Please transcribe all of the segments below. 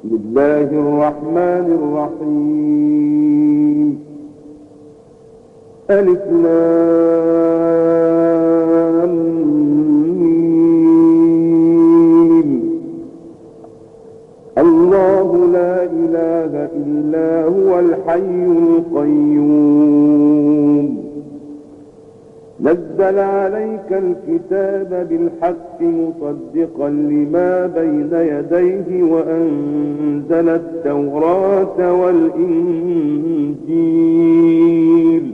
بسم الله الرحمن الرحيم. ألف لام ميم. الله لا إله إلا هو الحي القيوم. نزل عليك الكتاب بالحق مصدقا لما بين يديه وأنزل التوراة والإنجيل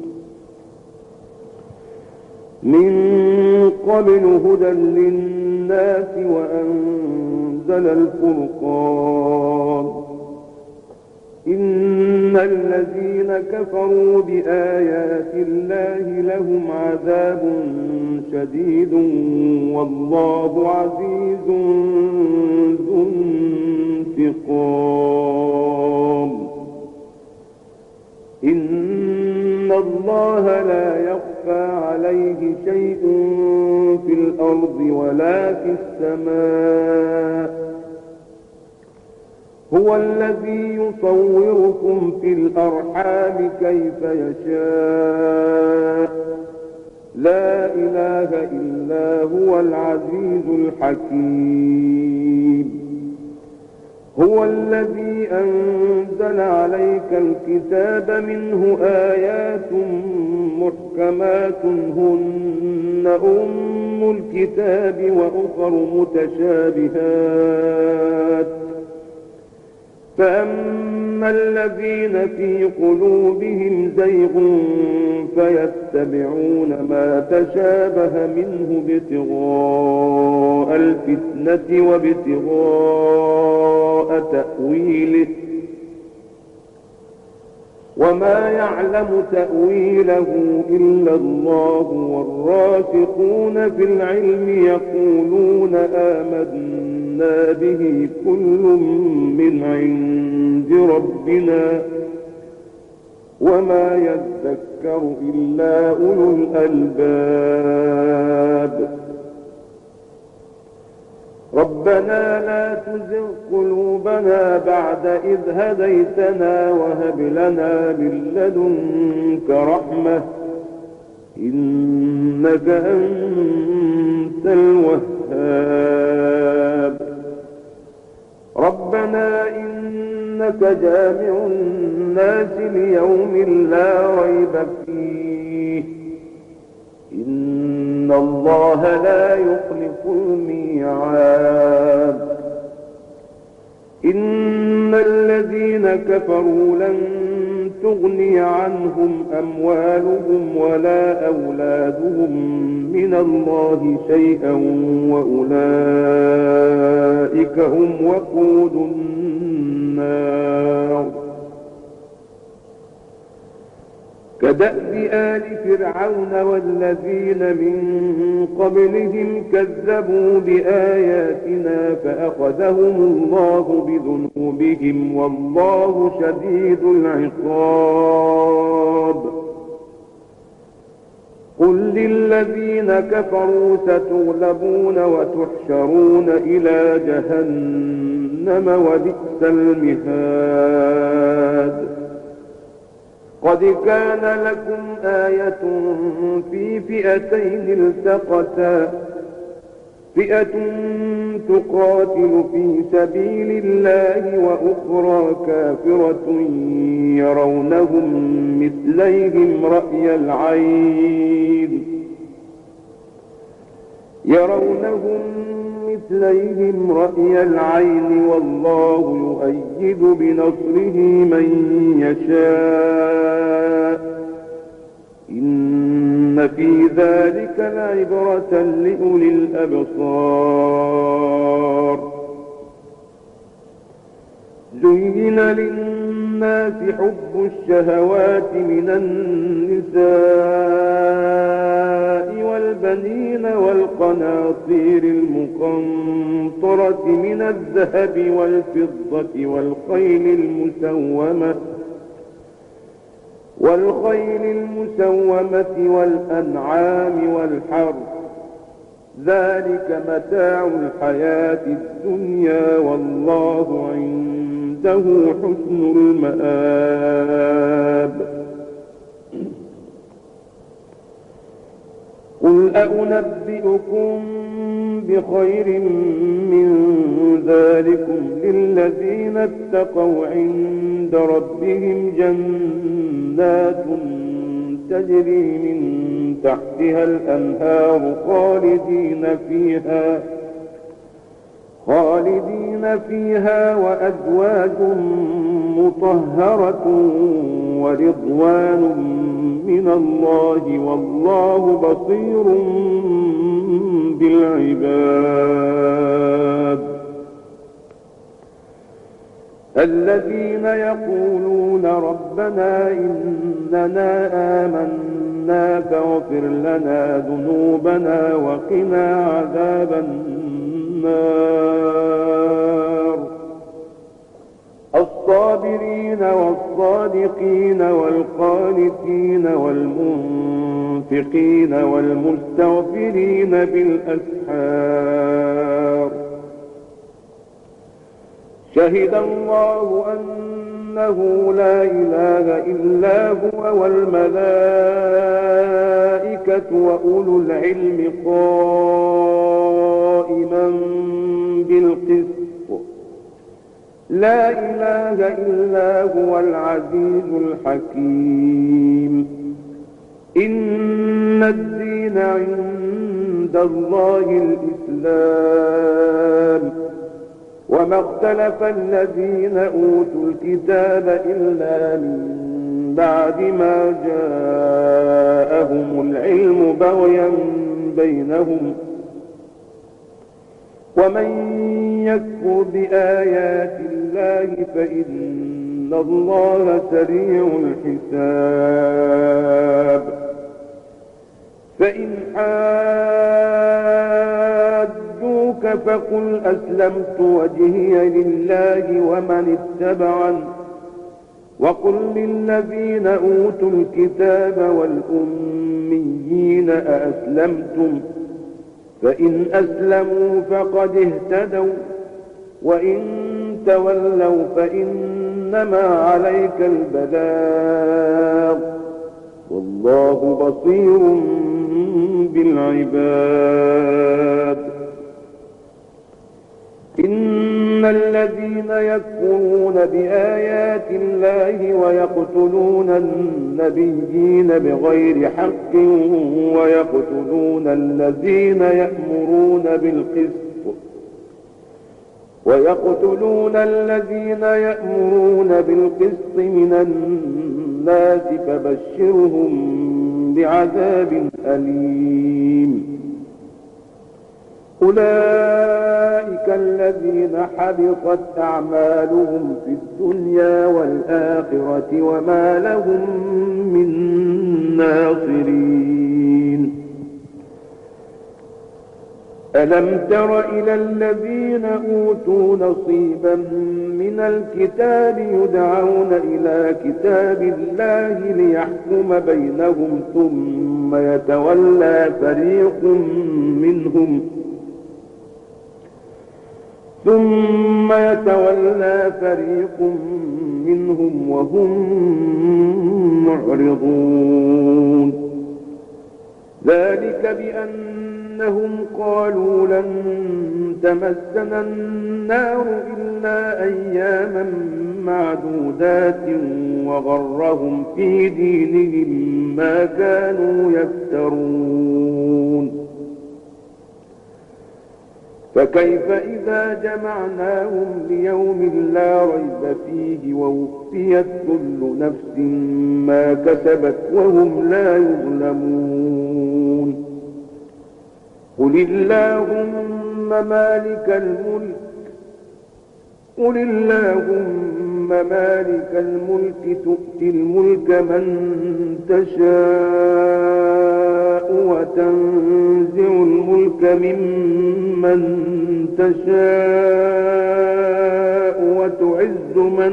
من قبل هدى للناس وأنزل الفرقان. إن الذين كفروا بآيات الله لهم عذاب شديد والله عزيز ذو انتقام. إن الله لا يخفى عليه شيء في الأرض ولا في السماء. هو الذي يصوركم في الأرحام كيف يشاء. لا إله إلا هو العزيز الحكيم. هو الذي أنزل عليك الكتاب منه آيات محكمات هن أم الكتاب وأخر متشابهات. فأما الذين في قلوبهم زيغ فيتبعون ما تشابه منه ابتغاء الفتنة وابتغاء تأويله وما يعلم تأويله إلا الله والراسخون في العلم يقولون آمنا به كل من عند ربنا وما يذكر إلا أولو الألباب. ربنا لا تزغ قلوبنا بعد إذ هديتنا وهب لنا من لدنك رحمة إنك أنت الوهاب. ربنا إنك جامع الناس ليوم لا ريب فيه إن الله لا يخلف الميعاد. إن الذين كفروا لن تغني عنهم أموالهم ولا أولادهم من الله شيئا وأولئك هم وقود النار. كدأب آل فرعون والذين من قبلهم كذبوا بآياتنا فأخذهم الله بذنوبهم والله شديد العقاب. قل للذين كفروا ستغلبون وتحشرون إلى جهنم وبئس المهاد. قد كان لكم آية في فئتين التقتا فئة تقاتل في سبيل الله وأخرى كافرة يرونهم مثليهم رأي العين والله يؤيد بنصره من يشاء. إن في ذلك لعبرة لأولي الأبصار. زين للناس حب الشهوات من النساء والبنين والقناطير المقنطرة من الذهب والفضة والخيل المسومة والأنعام والحرث ذلك متاع الحياة الدنيا والله عند عنده حسن المآب. قل أنبئكم بخير من ذلكم للذين اتقوا عند ربهم جنات تجري من تحتها الأنهار خالدين فيها وأزواج مطهرة ورضوان من الله والله بصير بالعباد. الذين يقولون ربنا إننا آمنا فاغفر لنا ذنوبنا وقنا عذاب النار. الصابرين والصادقين والقانتين والمنفقين والمستغفرين بالأسحار. شهد الله أنه لا إله إلا هو والملائكة وأولو العلم قائما بالقسط. لا إله إلا هو العزيز الحكيم. إن الدين عند الله الإسلام وما اختلف الذين أوتوا الكتاب إلا من بعد ما جاءهم العلم بغيا بينهم ومن يكفر بآيات الله فإن الله سريع الحساب. فإن حاجوك فقل أسلمت وجهي لله ومن اتبعني وقل للذين أوتوا الكتاب والأميين أأسلمتم فإن أسلموا فقد اهتدوا وإن تولوا فإنما عليك البلاغ والله بصير بالعباد. إن الذين يكفرون بآيات الله ويقتلون النبيين بغير حق ويقتلون الذين يأمرون بالقسط من الناس فبشرهم بعذاب أليم. أولئك الذين حبطت أعمالهم في الدنيا والآخرة وما لهم من ناصرين. ألم تر إلى الذين أوتوا نصيبا من الكتاب يدعون إلى كتاب الله ليحكم بينهم ثم يتولى فريق منهم وهم معرضون. ذلك بأنهم قالوا لن تمسنا النار إلا أياما معدودات وغرهم في دينهم ما كانوا يفترون. فكيف إذا جمعناهم ليوم لا ريب فيه ووفيت كل نفس ما كسبت وهم لا يظلمون. قل اللهم مالك الملك تؤتي الملك من تشاء وتنزع الملك ممن تشاء وتعز من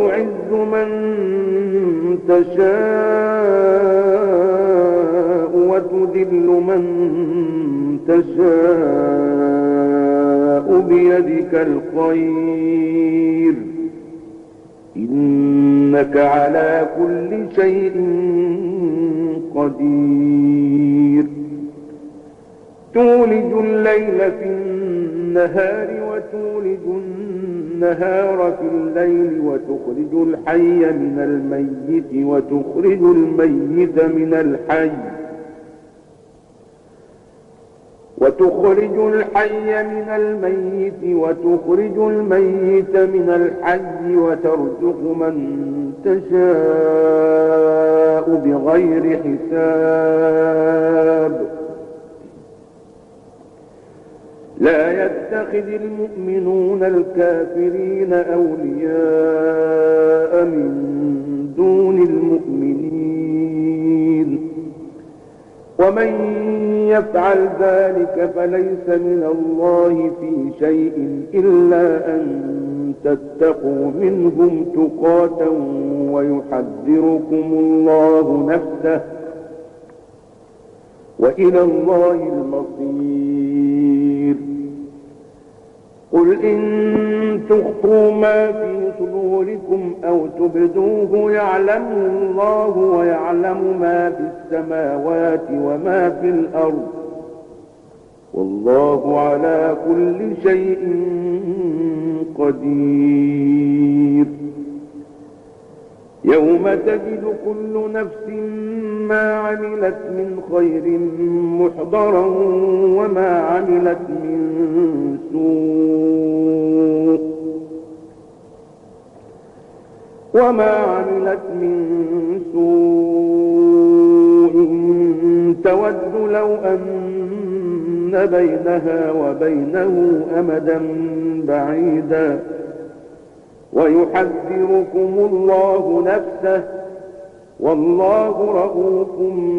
تشاء وتذل من تشاء بيدك الخير إنك على كل شيء قدير تولج الليل في النهار وتولج النهار في الليل وتخرج الحي من الميت وتخرج الميت من الحي وتخرج الميت من الحي وترزق من تشاء بغير حساب لا يتخذ المؤمنون الكافرين أولياء من دون المؤمنين ومن يفعل ذلك فليس من الله في شيء إلا أن تتقوا منهم تقاة ويحذركم الله نفسه وإلى الله المصير قل إن تخفوا ما في صدوركم أو تبدوه يعلمه الله ويعلم ما في السماوات وما في الأرض والله على كل شيء قدير يوم تجد كل نفس ما عملت من خير محضرا وما عملت من سوء تود لو أن بينها وبينه أمدا بعيدا ويحذركم الله نفسه والله رؤوف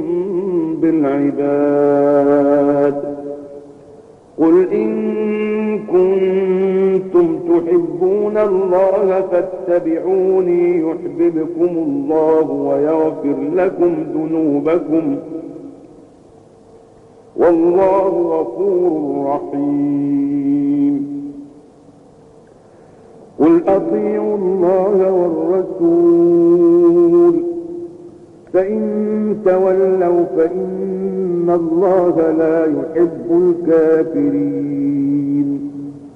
بالعباد قل إن كنتم تحبون الله فاتبعوني يحببكم الله ويغفر لكم ذنوبكم والله غفور رحيم قل أطيعوا الله والرسول فإن تولوا فإن الله لا يحب الكافرين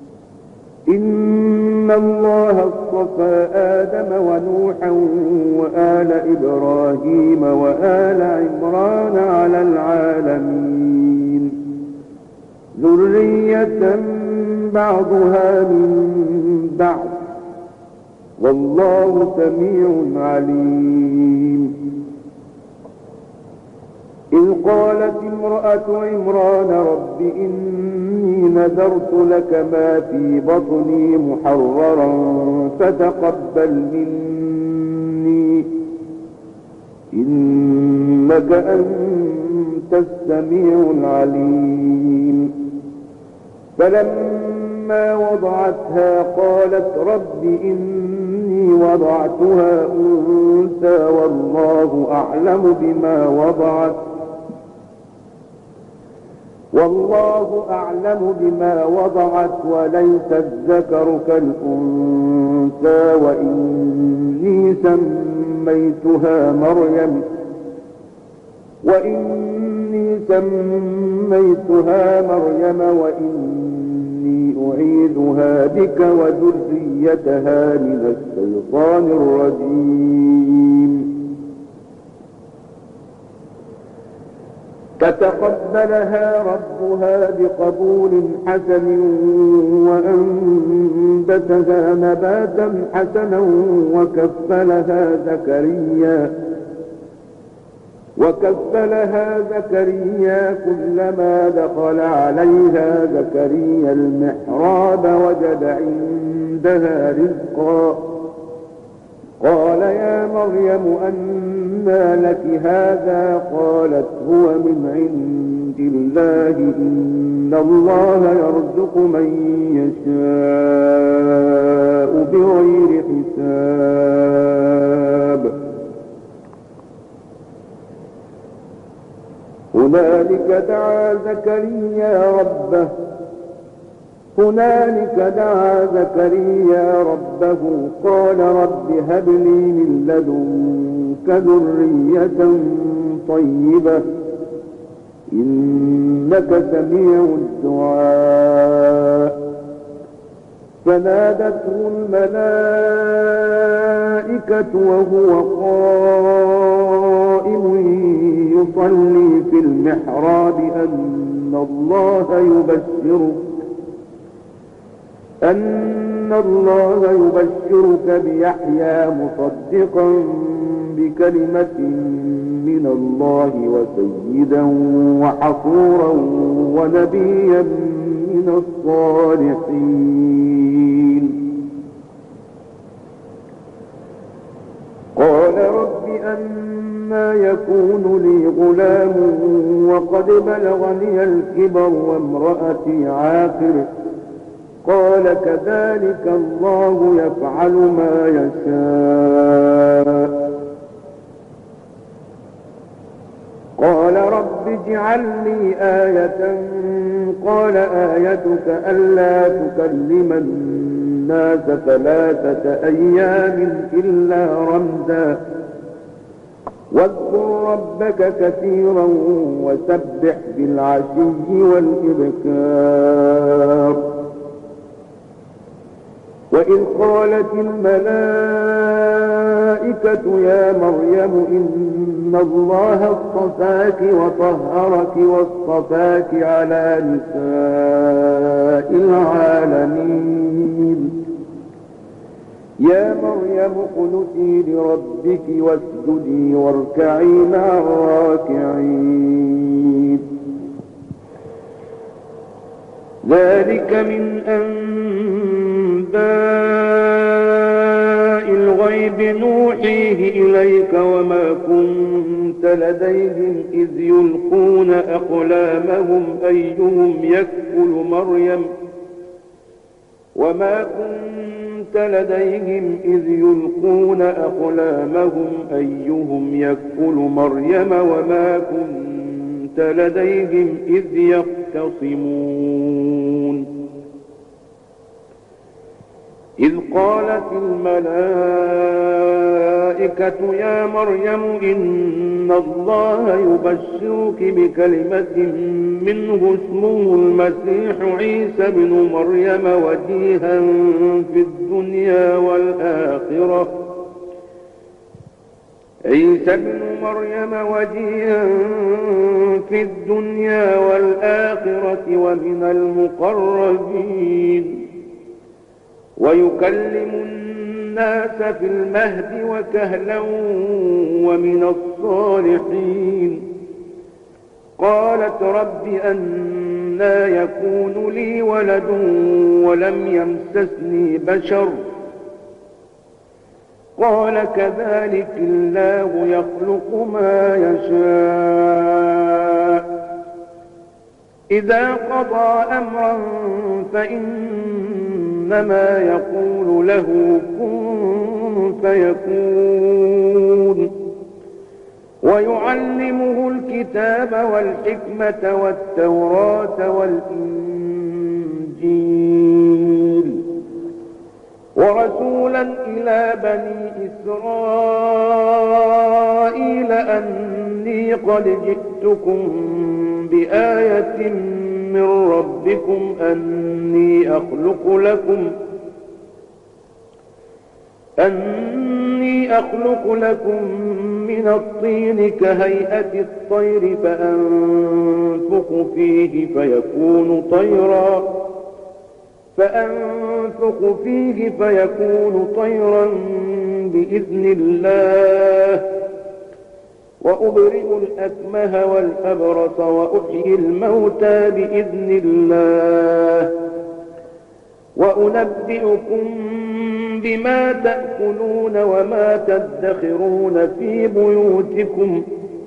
إن الله اصطفى آدم ونوحا وآل إبراهيم وآل عمران على العالمين ذرية بعضها من بعض والله سميع عليم إذ قالت امرأة عمران رب إني نذرت لك ما في بطني محررا فتقبل مني إنك أنت السميع العليم فلما وضعتها قالت رب إني وضعتها أنثى والله أعلم بما وضعت وليس الذكر كالأنثى وإني سميتها مريم وإني أعيذها بك وذريتها من الشيطان الرجيم فتقبلها ربها بقبول حسن وأنبتها نباتا حسنا وكفلها زكريا كلما دخل عليها زكريا المحراب وجد عندها رزقا قال يا مريم أنى لك هذا قالت هو من عند الله إن الله يرزق من يشاء بغير حساب هنالك دعا زكريا ربه قال رب هب لي من لدنك ذرية طيبة إنك سميع الدعاء فنادته الملائكة وهو قائم يصلي في المحراب أن الله يبشرك بيحيى مصدقا بكلمة من الله وسيدا وحصورا ونبيا من الصالحين قال رب أنى يكون لي غلام وقد بلغني الكبر وامرأتي عاقر قال كذلك الله يفعل ما يشاء قال رب اجعل لي آية قال آيتك ألا تكلم الناس 3 أيام إلا رمزا واذكر ربك كثيرا وسبح بالعشي والإبكار وإذ قالت الملائكة يا مريم إن الله اصطفاك وطهرك واصطفاك على نساء العالمين يا مريم اقنتي لربك واسجدي واركعي مع الراكعين ذلك من أنباء الغيب نوحيه إليك وما كنت لديهم إذ يلقون أقلامهم أيهم يكفل مريم وما كنت لديهم إذ يلقون أقلامهم أيهم يكفل مريم وما كنت لديهم إذ يختصمون إذ قالت الملائكة يا مريم إن الله يبشرك بكلمة منه اسمه المسيح عيسى بن مريم وجيها في الدنيا والآخرة ومن المقربين ويكلم الناس في المهد وكهلا ومن الصالحين قالت رب أنى يكون لي ولد ولم يمسسني بشر قال كذلك الله يخلق ما يشاء إذا قضى أمرا فإنما يقول له كن فيكون ويعلمه الكتاب والحكمة والتوراة والإنجيل ورسولا إلى بني إسرائيل أني قد جئتكم بآية من ربكم أني أخلق لكم من الطين كهيئة الطير فأنفخ فيه فيكون طيرا بإذن الله وأبرئ الأكمه والأبرص وأحيي الموتى بإذن الله وأنبئكم بما تأكلون وما تدخرون في بيوتكم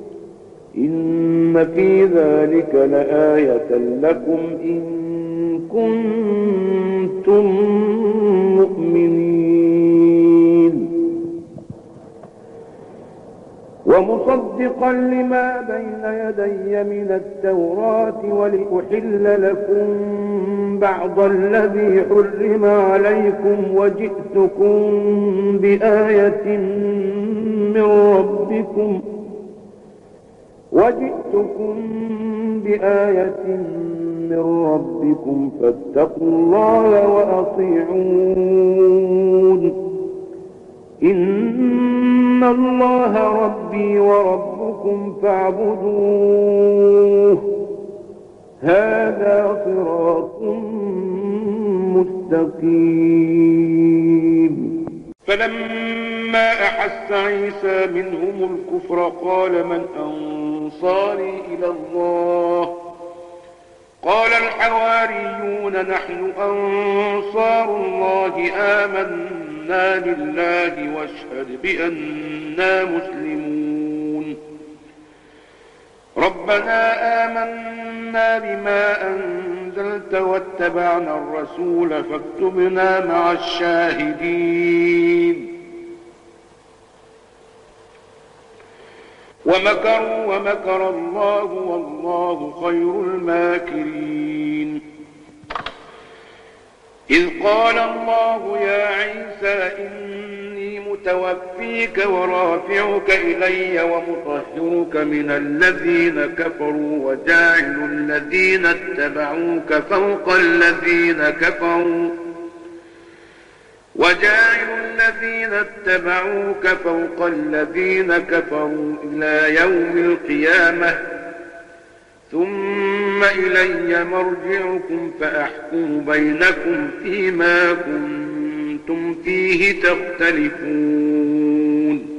إن في ذلك لآية لكم إن كنتم مؤمنين ومصدقا لما بين يدي من التوراة ولأحل لكم بعض الذي حرم عليكم وجئتكم بآية من ربكم فاتقوا الله وأطيعون إن الله ربي وربكم فاعبدوه هذا صراط مستقيم. فلما أحس عيسى منهم الكفر قال من أنصاري إلى الله قال الحواريون نحن أنصار الله آمنا بالله واشهد بأننا مسلمون. ربنا آمنا بما أنزلت واتبعنا الرسول فاكتبنا مع الشاهدين. ومكروا ومكر الله والله خير الماكرين. إذ قال الله يا عيسى إني متوفيك ورافعك إلي ومطهرك من الذين كفروا وجاعل الذين اتبعوك فوق الذين كفروا إلى يوم القيامة ثم إلي مرجعكم فأحكم بينكم فيما كنتم فيه تختلفون.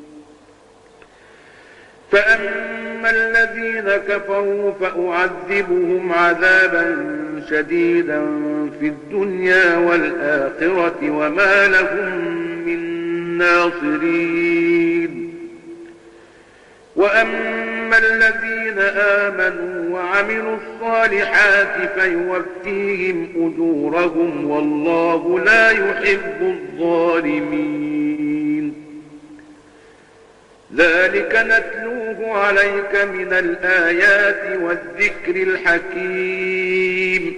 فأما الذين كفروا فأعذبهم عذابا شديدا في الدنيا والآخرة وما لهم من ناصرين. وأما الذين آمنوا وعملوا الصالحات فيوفيهم أجورهم والله لا يحب الظالمين. ذلك نتلوه عليك من الآيات والذكر الحكيم.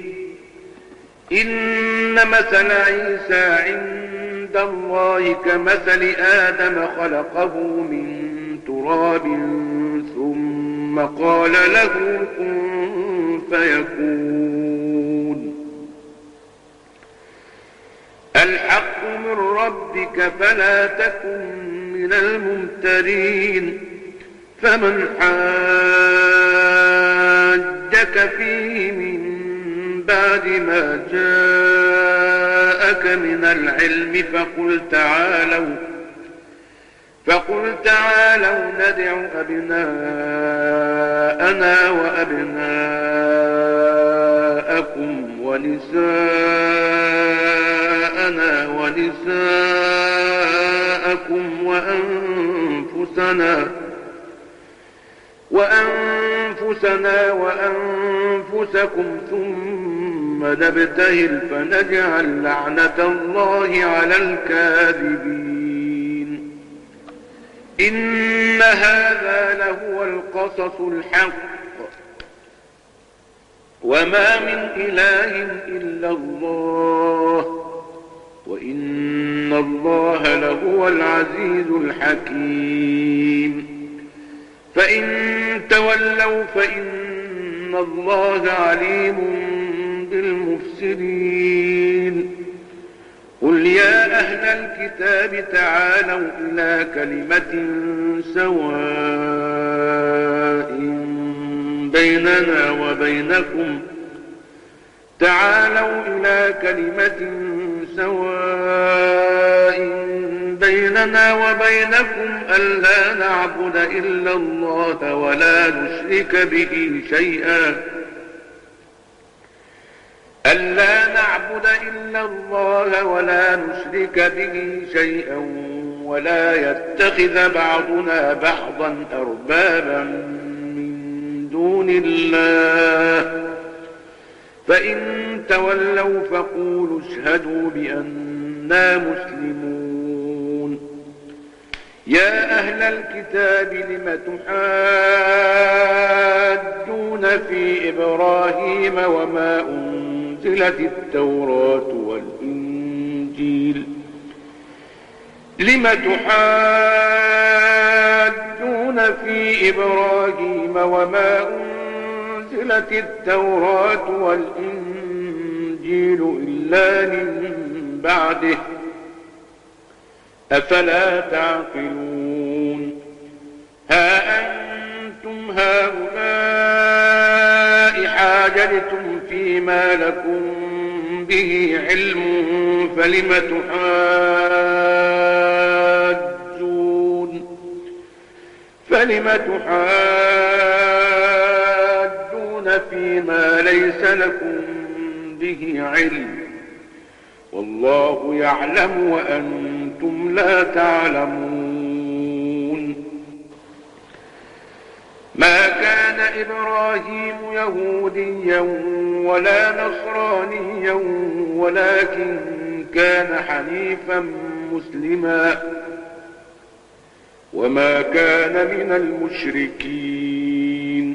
إن مثل عيسى عند الله كمثل آدم خلقه من تراب ثم قال له كن فيكون. الحق من ربك فلا تكن من الممترين. فمن حاجك فيه من بعد ما جاءك من العلم فقل تعالوا ندع أبناءنا وأبناءكم ونساءنا ونساءكم وأنفسنا وأنفسكم ثم نبتهل فنجعل لعنة الله على الكاذبين. إن هذا لهو القصص الحق وما من إله إلا الله وإن الله لهو العزيز الحكيم. فإن تولوا فإن الله عليم بالمفسدين. قل يا أهل الكتاب تعالوا إلى كلمة سواء بيننا وبينكم ألا نعبد إلا الله ولا نشرك به شيئا ولا يتخذ بعضنا بعضا أربابا من دون الله. فإن تولوا فقولوا اشهدوا بأننا مسلمون. يا أهل الكتاب لم تحاجون في إبراهيم وما أنزلت التوراة والإنجيل لم تحاجون في إبراهيم وما أنزلت التوراة والإنجيل إلا من بعده أفلا تعقلون ها أنتم هؤلاء حاججتم فيما لكم به علم فلم تحاجون فيما ليس لكم به علم والله يعلم وأنتم لا تعلمون ما كان إبراهيم يهوديا ولا نصرانيا ولكن كان حنيفا مسلما وما كان من المشركين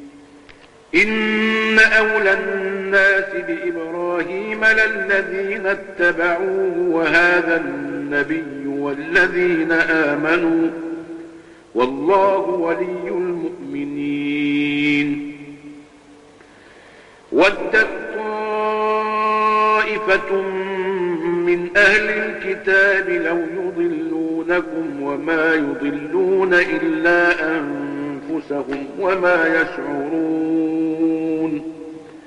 إن أولى الناس بإبراهيم للذين اتبعوه وهذا النبي والذين آمنوا والله ولي المؤمنين ودت طائفة من أهل الكتاب لو يضلونكم وما يضلون إلا أنفسهم وما يشعرون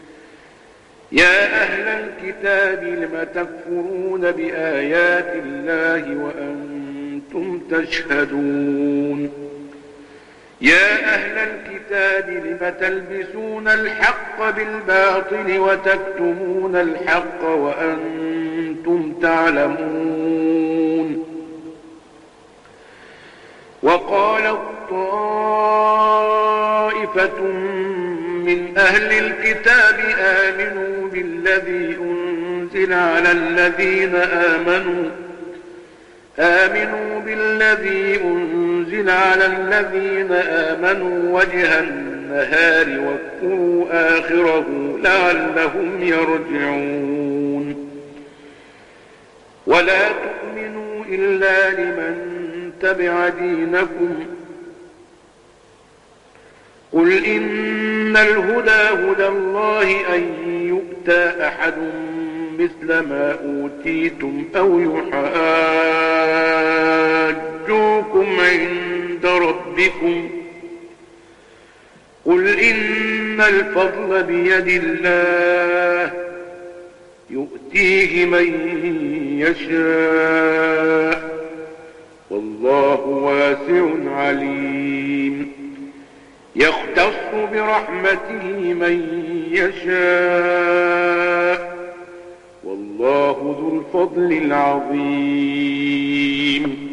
يا أهل الكتاب لم تكفرون بآيات الله وأنتم تشهدون يا أهل الكتاب لم تلبسون الحق بالباطل وتكتمون الحق وأنتم تعلمون وقالت طائفة من أهل الكتاب آمنوا بالذي أنزل على الذين آمنوا وجه النهار واكفروا آخره لعلهم يرجعون ولا تؤمنوا إلا لمن تبع دينكم قل إن الهدى هدى الله أن يؤتى أحد مثل ما أوتيتم أو يحاجوكم عند ربكم قل إن الفضل بيد الله يؤتيه من يشاء والله واسع عليم يختص برحمته من يشاء والله ذو الفضل العظيم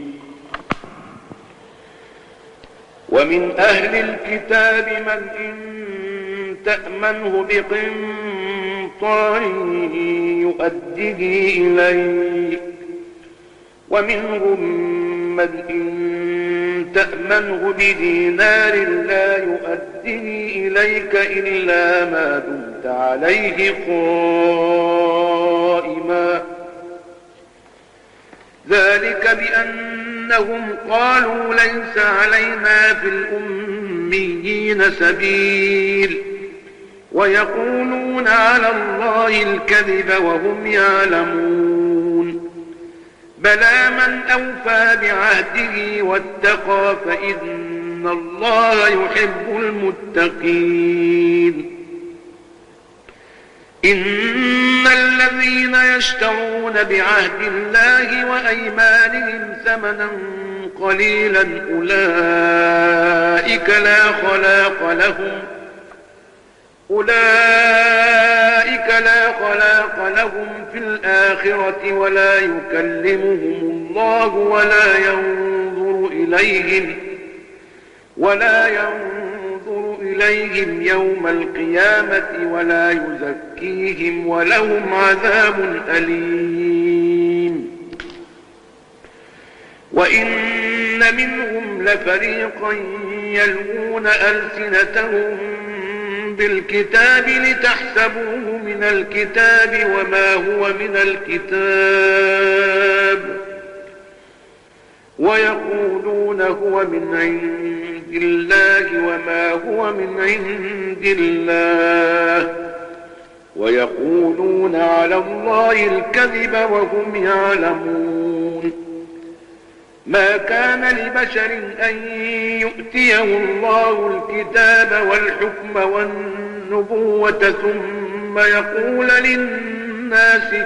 ومن أهل الكتاب من إن تأمنه بقنطار يؤديه إليك ومنهم من إن تأمنه بدينار لا يؤديه إليك إلا ما دمت عليه قائما ذلك بأنهم قالوا ليس علينا في الأميين سبيل ويقولون على الله الكذب وهم يعلمون بلى من أوفى بعهده واتقى فإن الله يحب المتقين إن الذين يشترون بعهد الله وأيمانهم ثمنا قليلا أولئك لا خلاق لهم في الآخرة ولا يكلمهم الله ولا ينظر إليهم يوم القيامة ولا يزكيهم ولهم عذاب أليم وإن منهم لفريقا يلوون ألسنتهم بالكتاب لتحسبوه من الكتاب وما هو من الكتاب ويقولون هو من عند الله وما هو من عند الله ويقولون على الله الكذب وهم يعلمون. ما كان لبشر أن يؤتيه الله الكتاب والحكم والنبوة ثم يقول للناس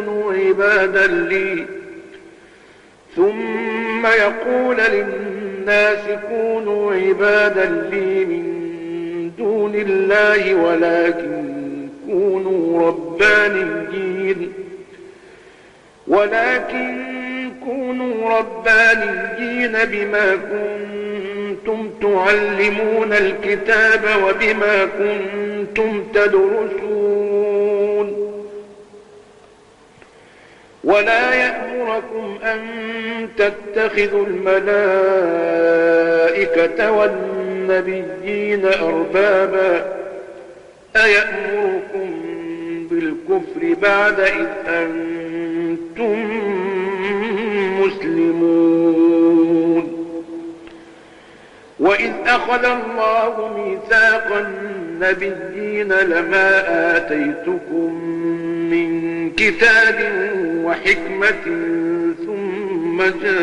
كونوا عبادا لي من دون الله ولكن كونوا ربانيين بما كنتم تعلمون الكتاب وبما كنتم تدرسون ولا يأمركم أن تتخذوا الملائكة والنبيين أربابا أيأمركم بالكفر بعد إذ أنتم مسلمون. وإذ أخذ الله ميثاق النبيين لما آتيتكم من كتاب وحكمة ثم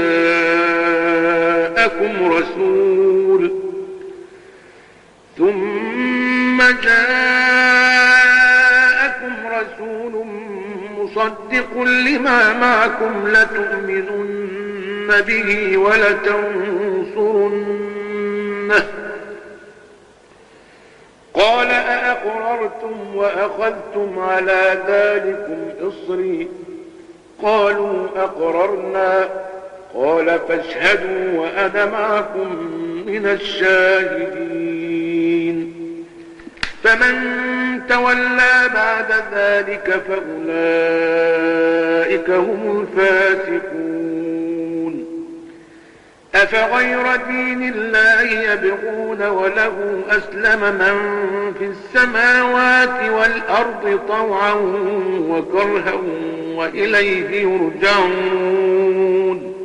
جاءكم رسول مصدق لما معكم لتؤمنن به ولتنصرنه قال أأقررتم وأخذتم على ذلكم إصري قالوا أقررنا قال فاشهدوا وأنا معكم من الشاهدين. فمن تولى بعد ذلك فأولئك هم الفاسقون. أفغير دين الله يبغون وله أسلم من في السماوات والأرض طوعا وكرها وإليه يرجعون.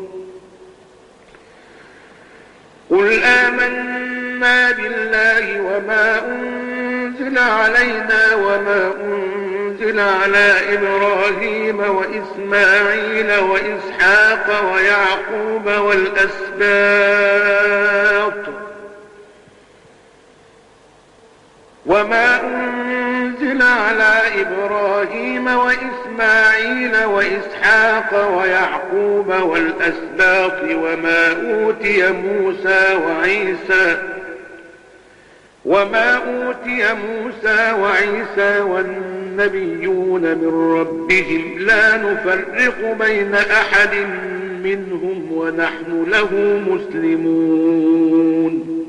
قل آمنا بالله وما أنزل علينا وما أنزل على إبراهيم وإسماعيل وإسحاق ويعقوب والأسباط وما أوتي موسى وعيسى والنبيون من ربهم لا نفرق بين أحد منهم ونحن له مسلمون.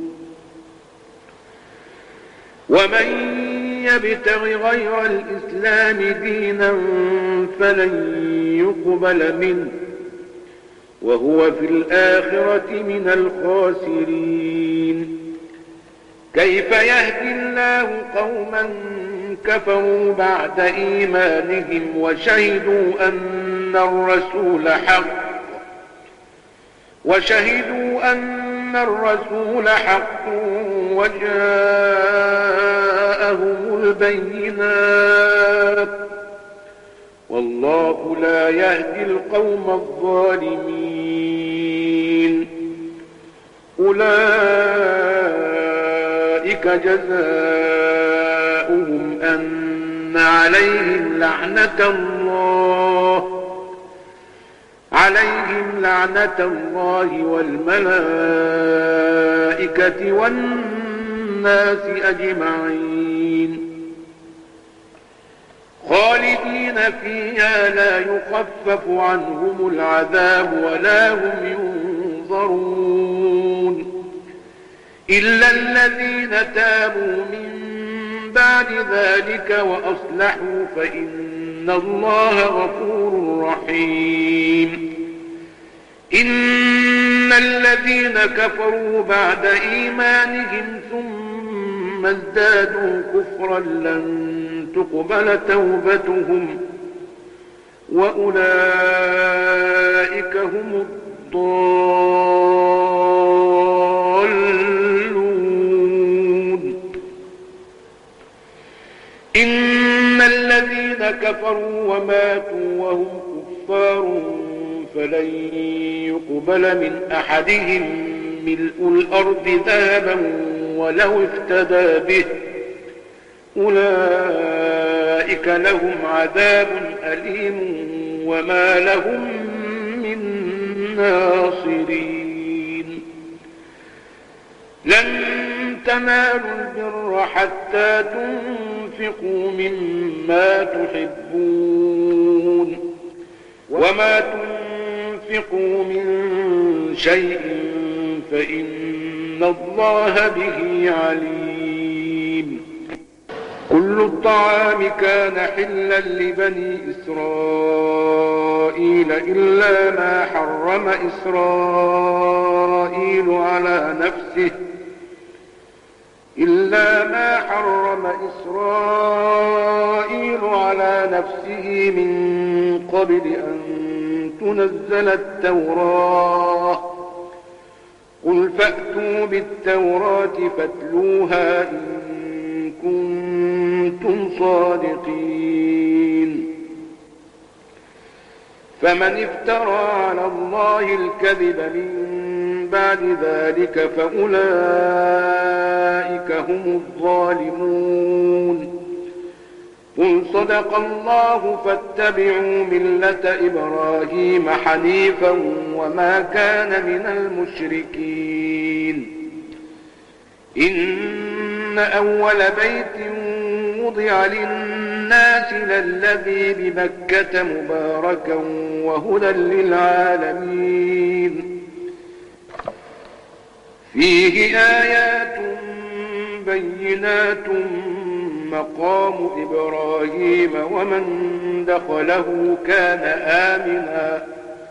ومن يبتغ غير الإسلام دينا فلن يقبل منه وهو في الآخرة من الخاسرين. كيف يهدي الله قوما كفروا بعد إيمانهم وشهدوا أن الرسول حق وجاءهم البينات والله لا يهدي القوم الظالمين. أولئك جزاؤهم أن عليهم لعنة الله والملائكة والناس أجمعين خالدين فيها لا يخفف عنهم العذاب ولا هم ينظرون إلا الذين تابوا من بعد ذلك وأصلحوا فإن الله غفور رحيم. إن الذين كفروا بعد إيمانهم ثم ازدادوا كفرا لن تقبل توبتهم وأولئك هم الضالون. إن الذين كفروا وماتوا وهم كفار فلن يقبل من أحدهم ملء الأرض ذهبا ولو افتدى به أولئك لهم عذاب أليم وما لهم من ناصرين. لن تنالوا البر حتى تنفقوا مما تحبون وما تنفقوا من شيء فإن الله به عليم. كل الطعام كان حلا لبني إسرائيل إلا ما حرم إسرائيل على نفسه من قبل أن تنزل التوراة. قل فأتوا بالتوراة فاتلوها إن كنتم صادقين. فمن افترى على الله الكذب من بعد ذلك فأولئك هم الظالمون. قل صدق الله فاتبعوا ملة إبراهيم حنيفا وما كان من المشركين. إن أول بيت وضع للناس للذي بمكة مباركا وهدى للعالمين. فيه آيات بينات مقام إبراهيم ومن دخله كان آمنا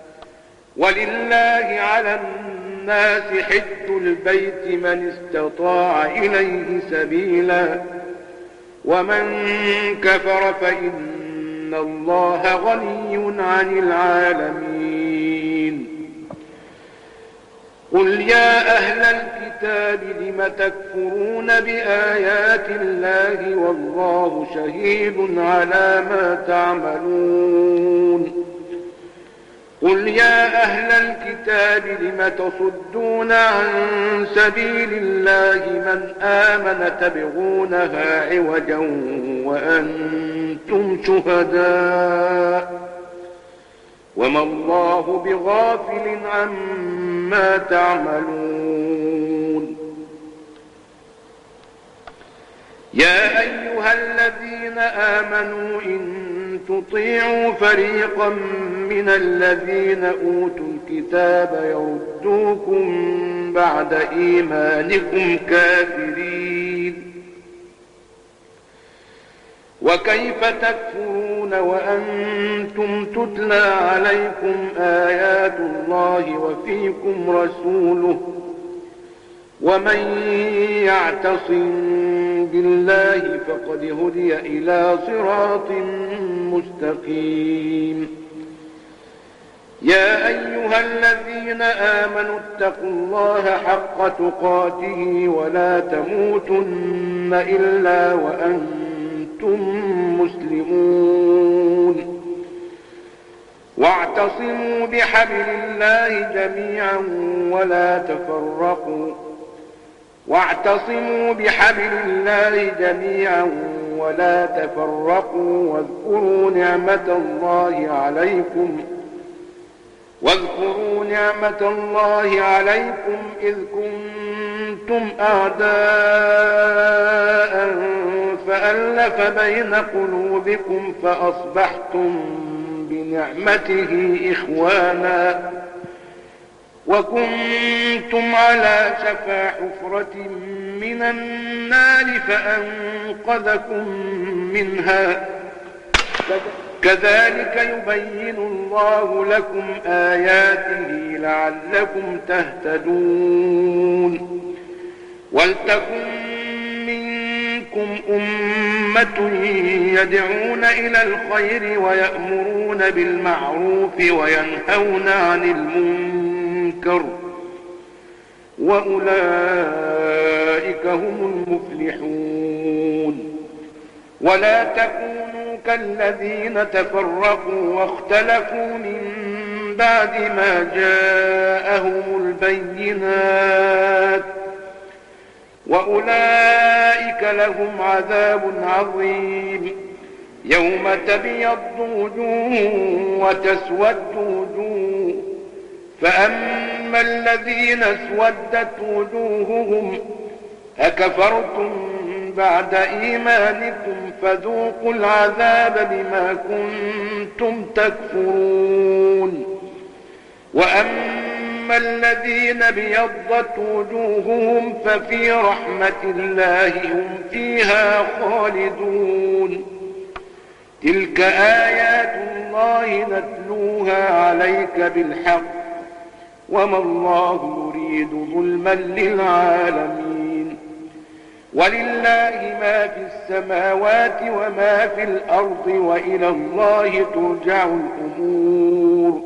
ولله على الناس حج البيت من استطاع إليه سبيلا ومن كفر فإن الله غني عن العالمين. قل يا أهل الكتاب لم تكفرون بآيات الله والله شهيد على ما تعملون. قل يا أهل الكتاب لم تصدون عن سبيل الله من آمن تبغونها عوجا وأنتم شهداء وما الله بغافل عما تعملون. يا أيها الذين آمنوا إن تطيعوا فريقا من الذين أوتوا الكتاب يردوكم بعد إيمانكم كافرين. وكيف تكفرون وأنتم تتلى عليكم آيات الله وفيكم رسوله ومن يعتصم بالله فقد هدي إلى صراط مستقيم. يا أيها الذين آمنوا اتقوا الله حق تقاته ولا تموتن إلا وأنتم مسلمون. واعتصموا بحبل الله جميعا ولا تفرقوا واذكروا نعمة الله عليكم إذ كنتم أعداء فألف بين قلوبكم فأصبحتم بنعمته إخوانا وكنتم على شفا حفرة من النار فأنقذكم منها كذلك يبين الله لكم آياته لعلكم تهتدون ولتكن منكم أمة يدعون إلى الخير ويأمرون بالمعروف وينهون عن المنكر وأولئك هم المفلحون ولا تكونوا كالذين تفرقوا واختلفوا من بعد ما جاءهم البينات وأولئك لهم عذاب عظيم يوم تبيض وجوه وتسود وجوه فأما الذين اسودت وجوههم أكفرتم بعد إيمانكم فذوقوا العذاب بما كنتم تكفرون وأما الذين ابيضت وجوههم ففي رحمة الله هم فيها خالدون تلك آيات الله نتلوها عليك بالحق وما الله يريد ظلما للعالمين ولله ما في السماوات وما في الأرض وإلى الله ترجع الأمور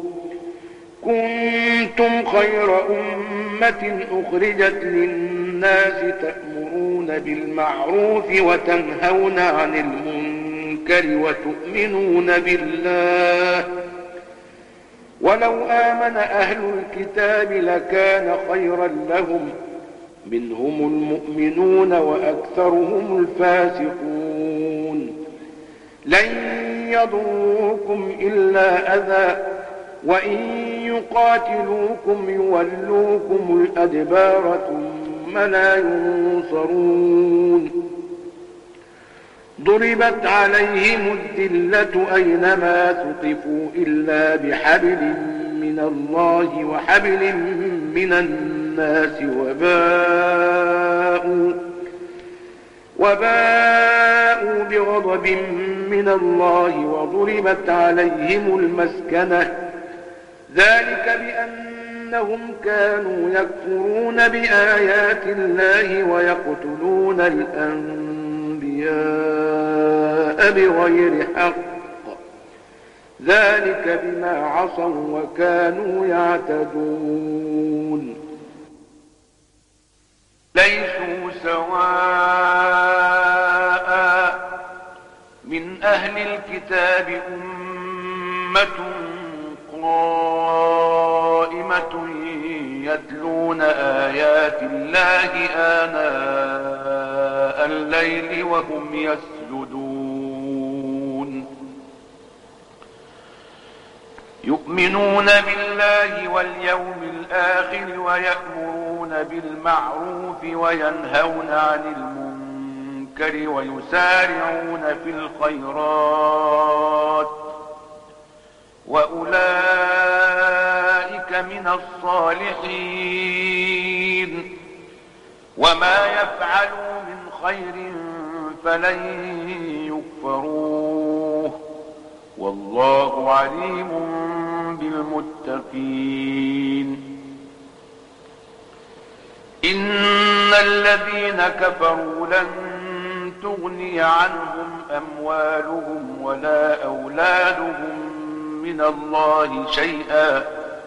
كنتم خير أمة أخرجت للناس تأمرون بالمعروف وتنهون عن المنكر وتؤمنون بالله ولو آمن أهل الكتاب لكان خيرا لهم منهم المؤمنون وأكثرهم الفاسقون لن يضروكم إلا أذى وإن يقاتلوكم يولوكم الأدبار ثم لا ينصرون ضربت عليهم الذلة أينما ثقفوا إلا بحبل من الله وحبل من الناس وباءوا بغضب من الله وضربت عليهم المسكنة ذلك بأنهم كانوا يكفرون بآيات الله ويقتلون الأنبياء بغير حق ذلك بما عصوا وكانوا يعتدون ليسوا سواء من أهل الكتاب أمة قائمة يتلون آيات الله آناء الليل وهم يسجدون يؤمنون بالله واليوم الآخر ويأمرون بالمعروف وينهون عن المنكر ويسارعون في الخيرات وأولئك من الصالحين وما يفعلوا من خير فلن يكفروه والله عليم بالمتقين إن الذين كفروا لن تغني عنهم أموالهم ولا أولادهم من الله شيئا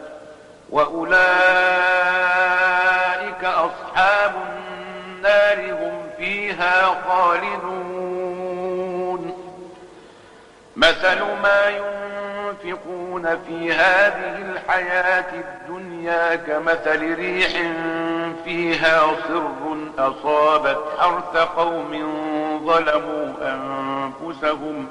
وأولئك أصحاب النار هم فيها خالدون مثل ما ينفقون في هذه الحياة الدنيا كمثل ريح فيها صر أصابت حرث قوم ظلموا أنفسهم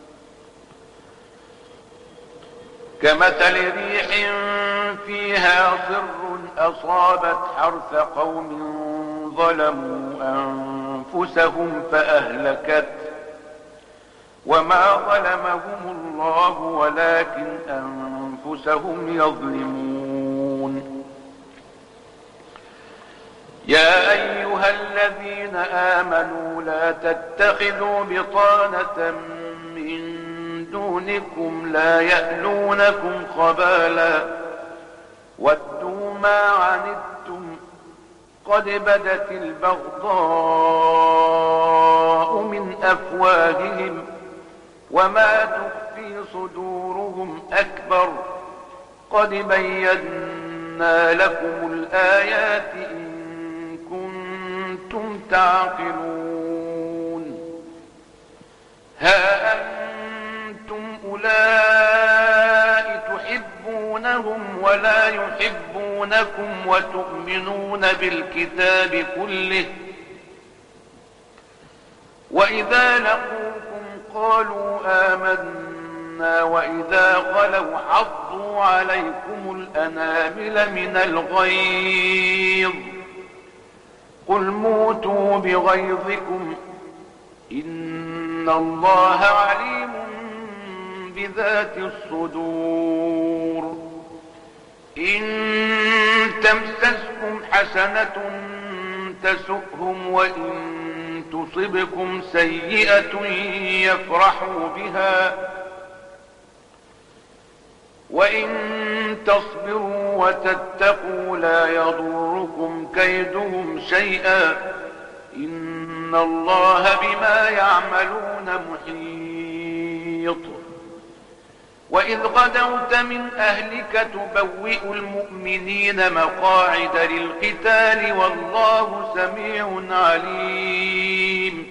كمثل ريح فيها صر أصابت حرث قوم ظلموا أنفسهم فأهلكت وما ظلمهم الله ولكن أنفسهم يظلمون يا أيها الذين آمنوا لا تتخذوا بطانة من دونكم لا يألونكم خبالا ودوا ما عنتم قد بدت البغضاء من أفواههم وما تخفي صدورهم أكبر قد بينا لكم الآيات إن كنتم تعقلون ها أنتم أولئك تحبونهم ولا يحبونكم وتؤمنون بالكتاب كله وإذا لقوكم قالوا آمنا وإذا خلوا حضوا عليكم الأنامل من الغيظ قل موتوا بغيظكم إن الله عليم بذات الصدور إن تمسسكم حسنة تسؤهم وإن تصبكم سيئة يفرحوا بها وإن تصبروا وتتقوا لا يضركم كيدهم شيئا إن الله بما يعملون محيط وإذ غدوت من أهلك تبوئ المؤمنين مقاعد للقتال والله سميع عليم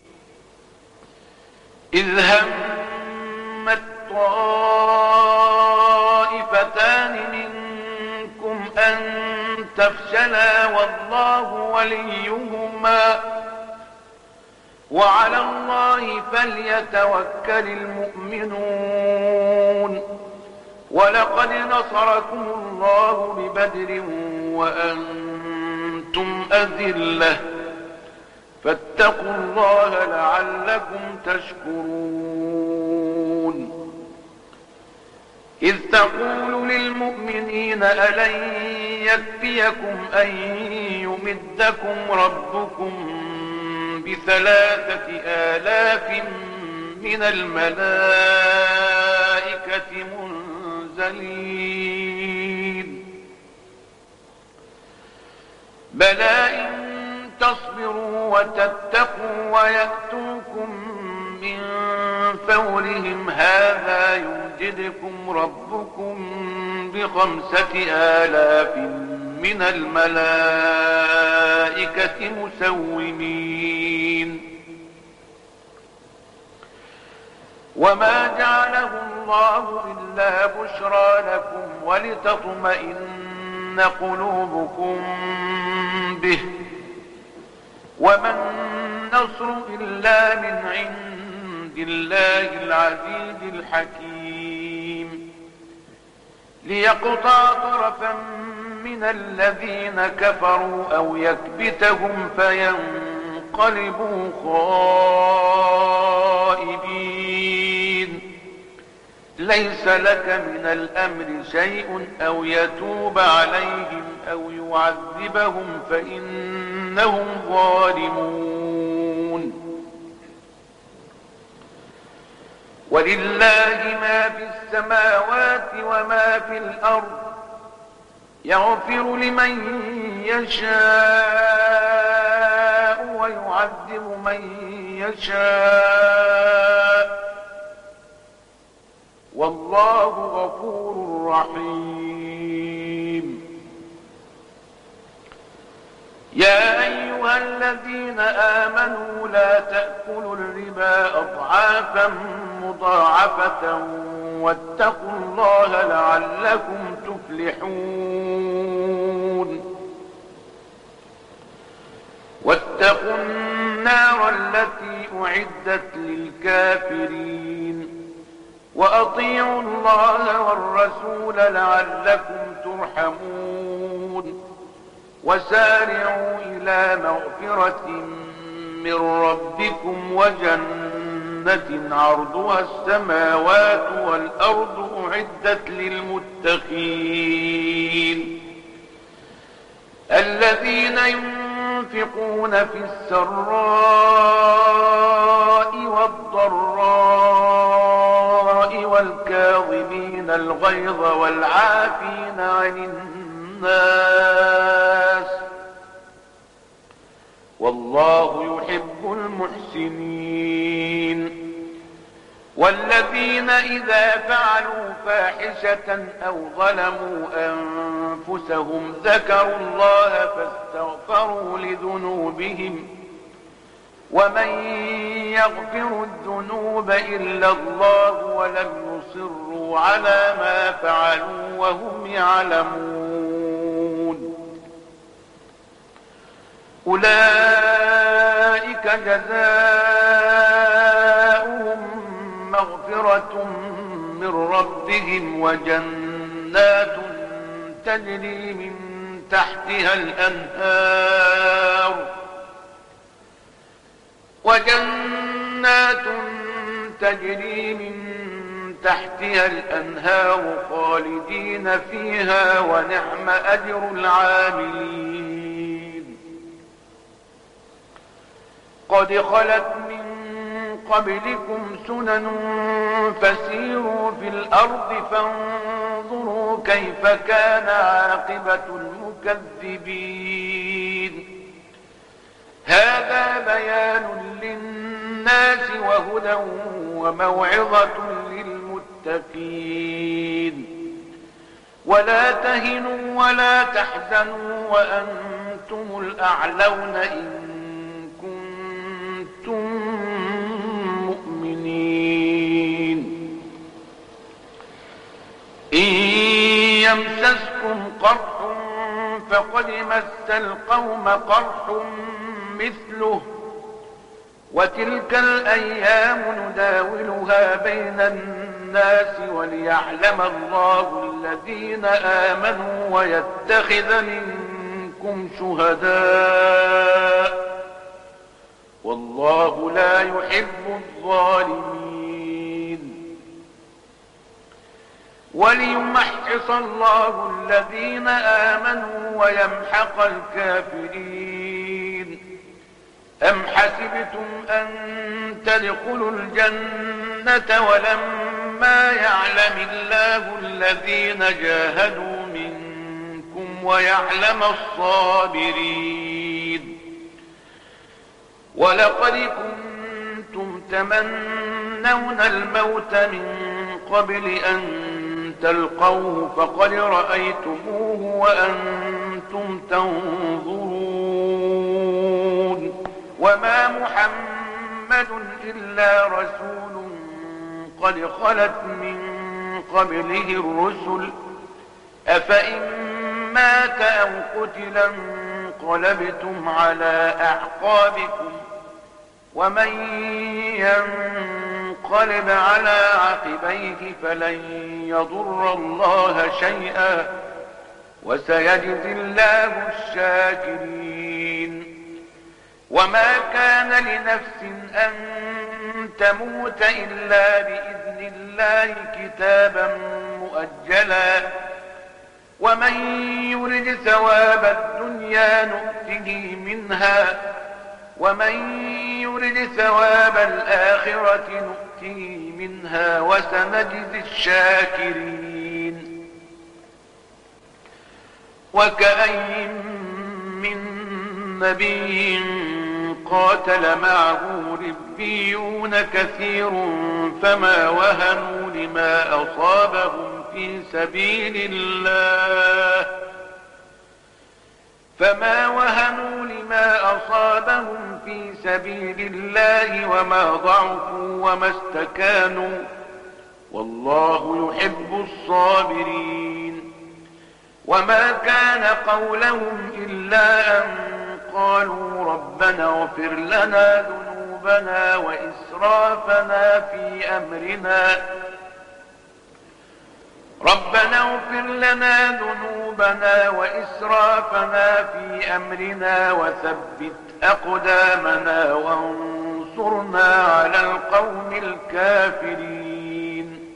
إذ همت طائفتان منكم أن تفشلا والله وليهما وعلى الله فليتوكل المؤمنون ولقد نصركم الله ببدر وأنتم أذلة فاتقوا الله لعلكم تشكرون إذ تقول للمؤمنين ألن يكفيكم أن يمدكم ربكم ب3,000 من الملائكة منزلين بلى إن تصبروا وتتقوا ويأتوكم من فورهم هذا يمددكم ربكم ب5,000 من الملائكة مسومين وما جعله الله إلا بشرى لكم ولتطمئن قلوبكم به وما النصر إلا من عند الله العزيز الحكيم ليقطع طرفا من الذين كفروا أو يكبتهم فينقلبوا خائبين ليس لك من الأمر شيء أو يتوب عليهم أو يعذبهم فإنهم ظالمون ولله ما في السماوات وما في الأرض يغفر لمن يشاء ويعذب من يشاء والله غفور رحيم يا أيها الذين آمنوا لا تأكلوا الربا أضعافا مضاعفة واتقوا الله لعلكم تفلحون واتقوا النار التي أعدت للكافرين وأطيعوا الله والرسول لعلكم ترحمون وسارعوا إلى مغفرة من ربكم وجنة عرضها السماوات والأرض أعدت للمتقين الذين ينفقون في السراء والضراء الغيظ والعافين عن الناس والله يحب المحسنين. والذين إذا فعلوا فاحشة أو ظلموا أنفسهم ذكروا الله فاستغفروا لذنوبهم ومن يغفر الذنوب إلا الله ولم يصروا على ما فعلوا وهم يعلمون أولئك جزاؤهم مغفرة من ربهم وجنات تجري من تحتها الأنهار خالدين فيها ونعم أجر العاملين. قد خلت من قبلكم سنن فسيروا في الأرض فانظروا كيف كان عاقبة المكذبين. هذا بيان للناس وهدى وموعظة للمتقين. ولا تهنوا ولا تحزنوا وأنتم الأعلون إن كنتم إن يمسسكم قرح فقد مس القوم قرح مثله وتلك الأيام نداولها بين الناس وليعلم الله الذين آمنوا ويتخذ منكم شهداء والله لا يحب الظالمين. وليمحص الله الذين آمنوا ويمحق الكافرين. أم حسبتم أن تدخلوا الجنة ولما يعلم الله الذين جاهدوا منكم ويعلم الصابرين. ولقد كنتم تمنون الموت من قبل أن تلقوه فقد رأيتموه وأنتم تنظرون. وما محمد إلا رسول قد خلت من قبله الرسل أفإن مات أو قتلا انقلبتم على أعقابكم ومن ينقلب على عقبيه فلن يضر الله شيئا وسيجزي الله الشاكرين. وما كان لنفس أن تموت إلا بإذن الله كتابا مؤجلا ومن يرد ثواب الدنيا نؤته منها ومن يرد ثواب الآخرة نؤته منها وسنجزي الشاكرين. وكأي من نبي قاتل معه ربيون كثير فما وهنوا لما أصابهم في سبيل الله وما ضعفوا وما استكانوا والله يحب الصابرين. وما كان قولهم إلا أن قالوا ربنا اغفر لنا ذنوبنا وإسرافنا في أمرنا وثبت أقدامنا وانصرنا على القوم الكافرين.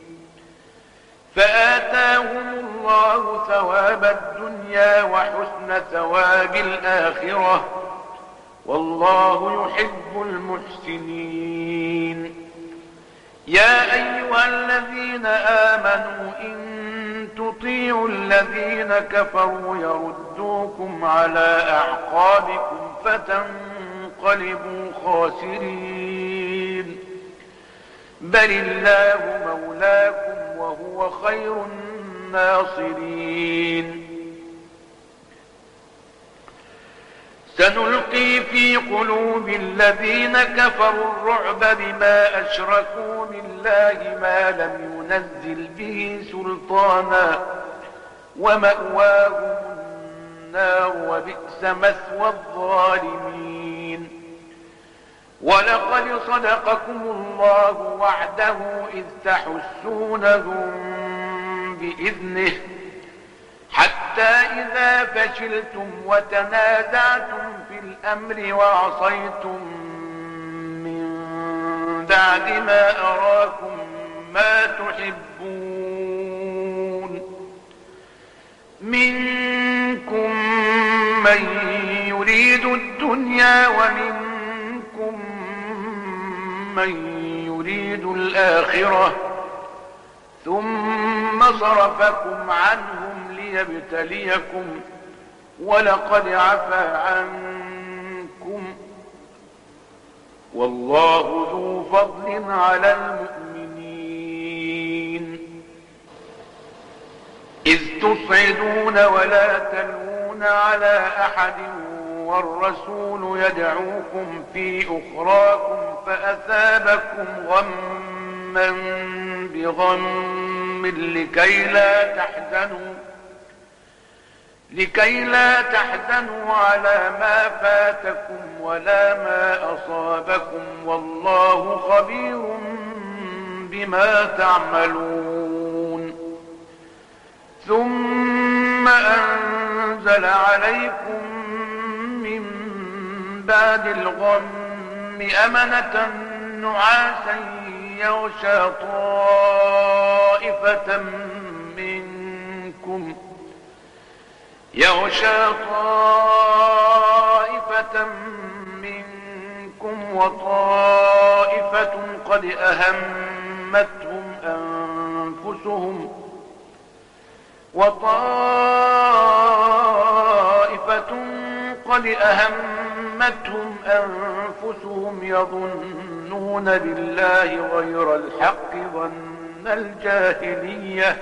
فآتاهم الله ثواب الدنيا وحسن ثواب الآخرة والله يحب المحسنين. يا أيها الذين آمنوا إن تطيعوا الذين كفروا يردوكم على أعقابكم فتنقلبوا خاسرين بل الله مولاكم وهو خير الناصرين سنلقي في قلوب الذين كفروا الرعب بما أشركوا بالله ما لم ينزل به سلطانا ومأواهم النار وبئس مثوى الظالمين ولقد صدقكم الله وعده إذ تحسونهم بإذنه حتى إذا فشلتم وتنازعتم في الأمر وعصيتم من بعد ما أراكم ما تحبون منكم من يريد الدنيا ومنكم من يريد الآخرة ثم صرفكم عنهم ليبتليكم ولقد عفا عنكم والله ذو فضل على المؤمنين إذ تصعدون ولا تلوون على أحد والرسول يدعوكم في أخراكم فأثابكم غما بغم لكي لا تحزنوا على ما فاتكم ولا ما أصابكم والله خبير بما تعملون ثم أنزل عليكم من بعد الغم أمنة نعاسا يغشى طائفة منكم وطائفة قد أهمتهم أنفسهم يظنون بالله غير الحق ظن الجاهلية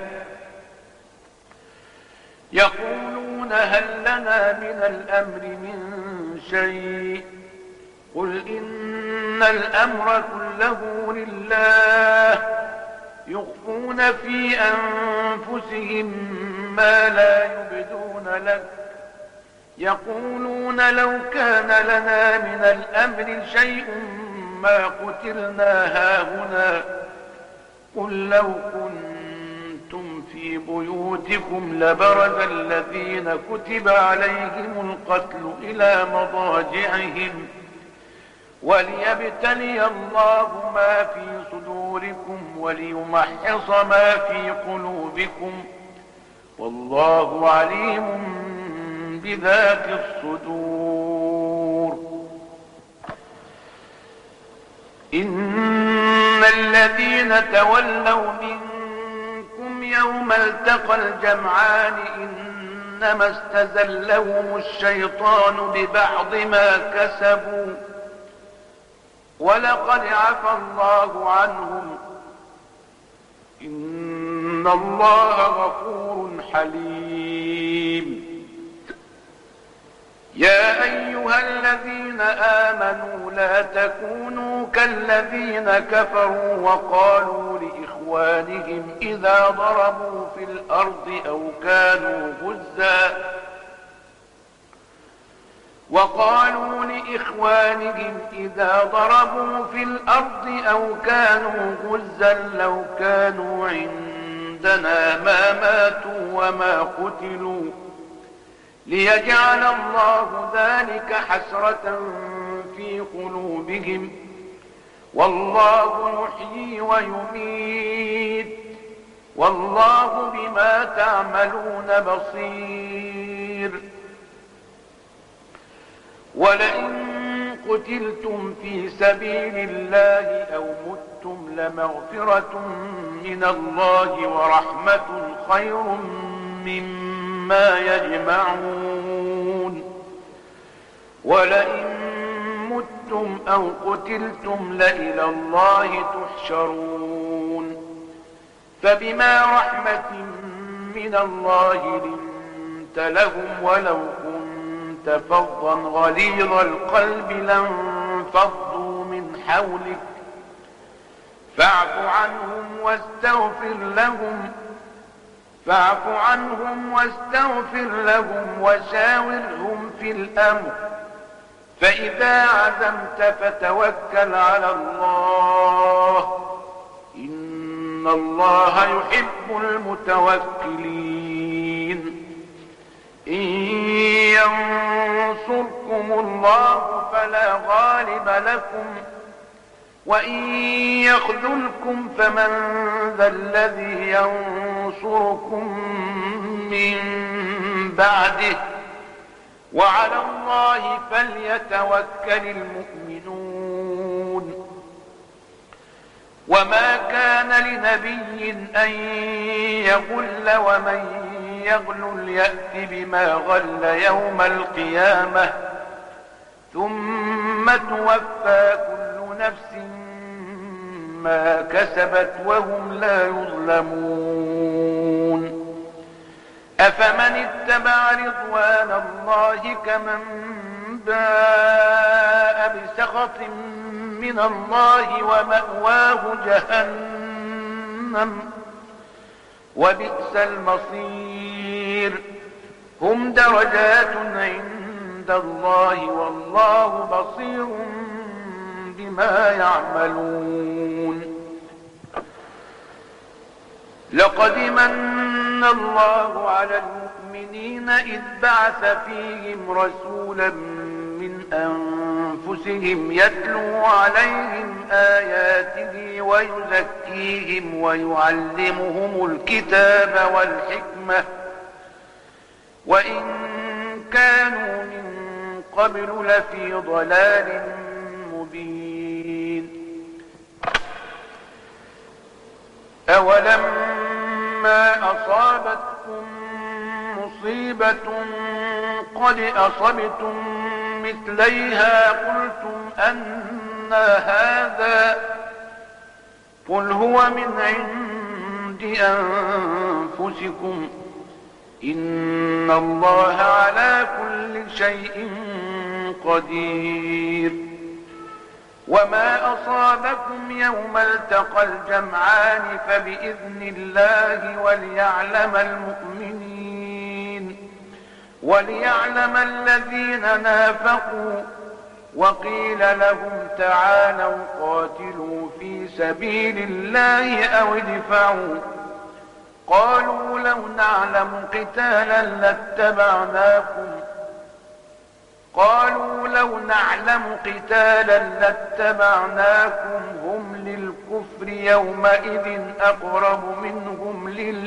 يقولون هل لنا من الأمر من شيء قل إن الأمر كله لله يخفون في أنفسهم ما لا يبدون لك يقولون لو كان لنا من الأمر شيء ما قتلنا هاهنا قل لو كنتم في بيوتكم لبرز الذين كتب عليهم القتل إلى مضاجعهم وليبتلي الله ما في صدوركم وليمحص ما في قلوبكم والله عليم بذات الصدور إن الذين تولوا منكم يوم التقى الجمعان إنما استزلهم الشيطان ببعض ما كسبوا ولقد عفا الله عنهم إن الله غفور حليم يا أيها الذين آمنوا لا تكونوا كالذين كفروا وقالوا لإخوانهم إذا ضربوا في الأرض أو كانوا غزا لو كانوا عندنا ما ماتوا وما قتلوا ليجعل الله ذلك حسرة في قلوبهم والله يحيي ويميت والله بما تعملون بصير ولئن قتلتم في سبيل الله أو متم لمغفرة من الله ورحمة خير مما يجمعون. ولئن متم أو قتلتم لإلى الله تحشرون. فبما رحمة من الله لنت لهم ولو كنت فظا غليظ القلب لانفضوا من حولك فاعف عنهم واستغفر لهم وشاورهم في الأمر فإذا عزمت فتوكل على الله إن الله يحب المتوكلين. إن ينصركم الله فلا غالب لكم وإن يخذلكم فمن ذا الذي ينصركم من بعده وعلى الله فليتوكل المؤمنون. وما كان لنبي أن يغل ومن يغل يأت بما غل يوم القيامة ثم توفى كل نفس ما كسبت وهم لا يظلمون. أفمن اتبع رضوان الله كمن باء بسخط من الله ومأواه جهنم وبئس المصير. هم درجات عند الله والله بصير بما يعملون. لقد من الله على المؤمنين إذ بعث فيهم رسولا من أنفسهم يتلو عليهم آياته ويزكيهم ويعلمهم الكتاب والحكمة وإن كانوا من قبل لفي ضلال مبين. أولما أصابتكم مصيبة قد أصبتم مثليها قلتم أنى هذا قل هو من عند أنفسكم إن الله على كل شيء قدير. وما أصابكم يوم التقى الجمعان فبإذن الله وليعلم الذين نافقوا وقيل لهم تعالوا قاتلوا في سبيل الله أو ادفعوا قالوا لو نعلم قتالا لاتبعناكم هم للكفر يومئذ أقرب منهم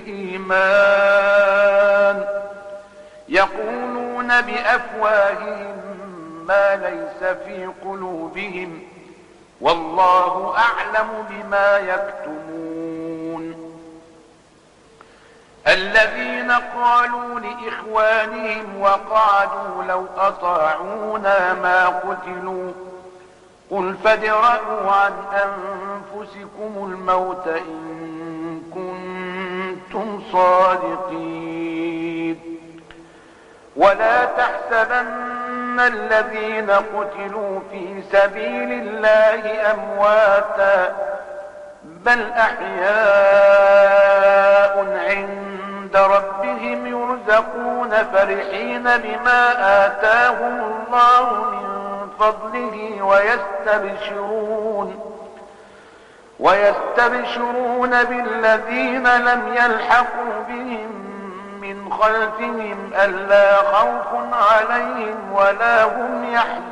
للإيمان يقولون بأفواههم ما ليس في قلوبهم والله أعلم بما يكتمون. الذين قالوا لإخوانهم وقعدوا لو أطاعونا ما قتلوا قل فادرءوا عن أنفسكم الموت إن كنتم صادقين. ولا تحسبن الذين قتلوا في سبيل الله أمواتا بل أحياء عند ربهم يرزقون فرحين بما آتاهم الله من فضله ويستبشرون بالذين لم يلحقوا بهم من خلفهم ألا خوف عليهم ولا هم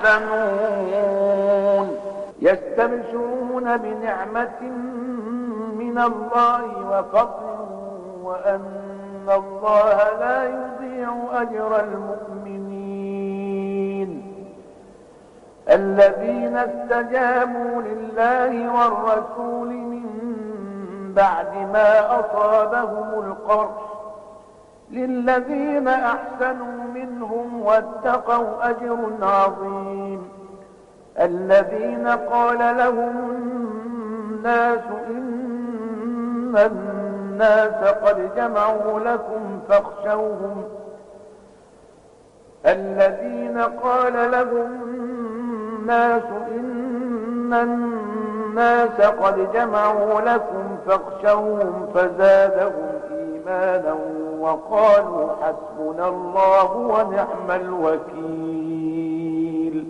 يحزنون. يستبشرون بنعمة من الله وفضل وأن الله لا يضيع أجر المؤمنين. الذين استجابوا لله والرسول من بعد ما أصابهم القرح للذين أحسنوا منهم واتقوا أجر عظيم. الذين قال لهم الناس إن الناس قد جمعوا لكم فاخشوهم الذين قال لهم الناس إن الناس قد جمعوا لكم فاخشوهم فزادهم إيمانا وقالوا حسبنا الله ونعم الوكيل.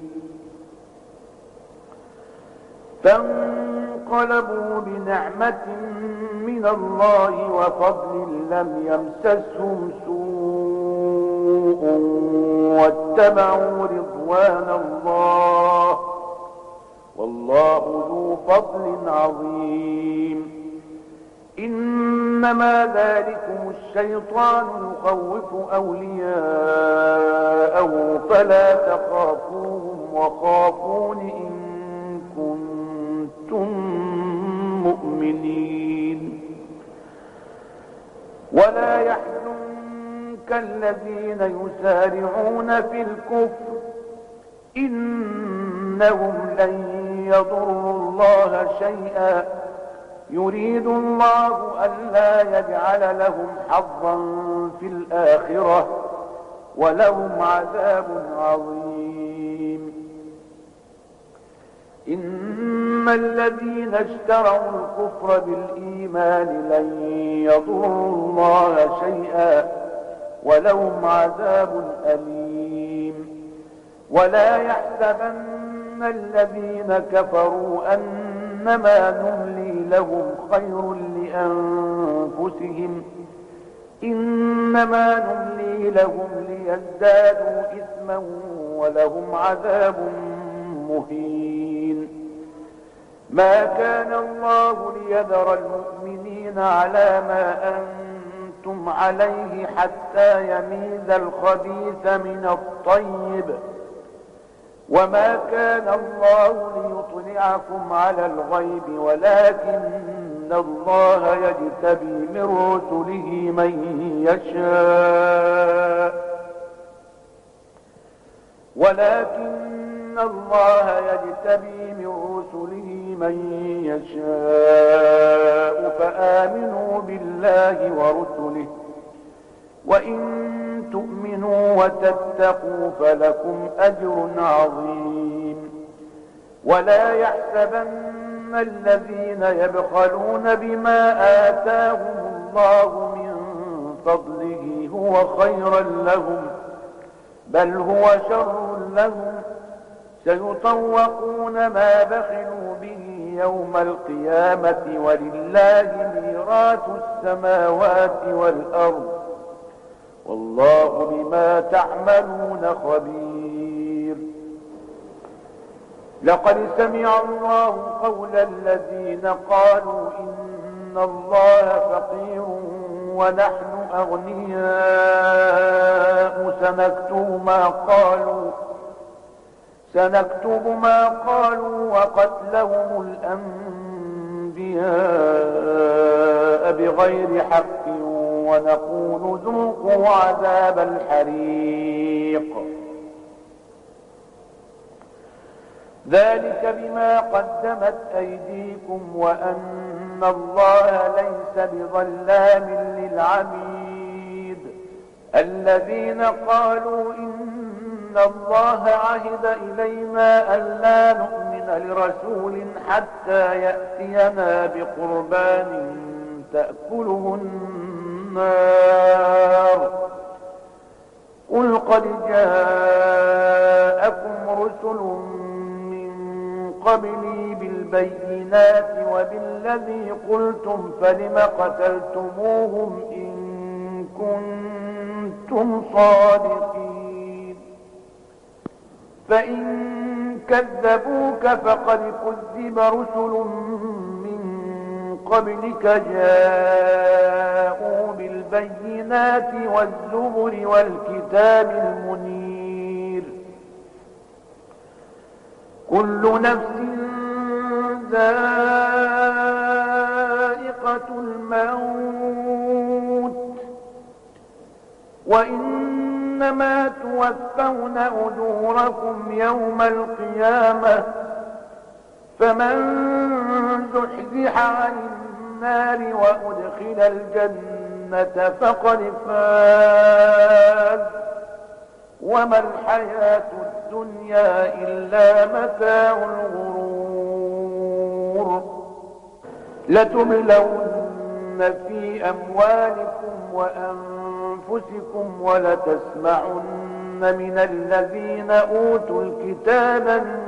فانقلبوا بنعمة من الله وفضل لم يمسسهم سوء واتبعوا رضوان الله والله ذو فضل عظيم. إنما ذلكم الشيطان يخوف أولياءه فلا تخافوهم وخافون إن كنتم مؤمنين. ولا يحزنك الذين يسارعون في الكفر إنهم لن يضروا الله شيئا يريد الله ألا يجعل لهم حظا في الآخرة ولهم عذاب عظيم. إن الذين اشتروا الكفر بالإيمان لن يضروا الله شيئا ولهم عذاب أليم. ولا يحسبن الذين كفروا أنما نملي لهم خير لأنفسهم إنما نملي لهم ليزدادوا إثما ولهم عذاب مهين. ما كان الله ليذر المؤمنين على ما أنتم عليه حتى يميز الخبيث من الطيب وما كان الله ليطلعكم على الغيب ولكن الله يجتبي من رسله من يشاء فآمنوا بالله ورسله وإن تؤمنوا وتتقوا فلكم أجر عظيم. ولا يحسبن الذين يبخلون بما آتاهم الله من فضله هو خيرا لهم بل هو شر لهم سيطوقون ما بخلوا به يوم القيامة ولله ميراث السماوات والأرض والله بما تعملون خبير. لقد سمع الله قول الذين قالوا إن الله فقير ونحن أغنياء سنكتب ما قالوا وقتلهم الأنبياء بغير حق ونقول ذوقوا عذاب الحريق ذلك بما قدمت أيديكم وأن الله ليس بظلام للعبيد. الذين قالوا إن الله عهد إلينا ألا نؤمن لرسول حتى يأتينا بقربان تأكله النار قل قد جاءكم رسل من قبلي بالبينات وبالذي قلتم فلم قتلتموهم إن كنتم صادقين. فإن كذبوك فقد كذب رسل من قبلك جاءوا بالبينات والزبر والكتاب المنير. كل نفس ذائقة الموت وإنما توفون أجوركم يوم القيامة فمن زحزح عن النار وأدخل الجنة فقد فاز وما الحياة الدنيا إلا متاع الغرور لتبلون في أموالكم وأنفسكم ولتسمعن من الذين أوتوا الكتاب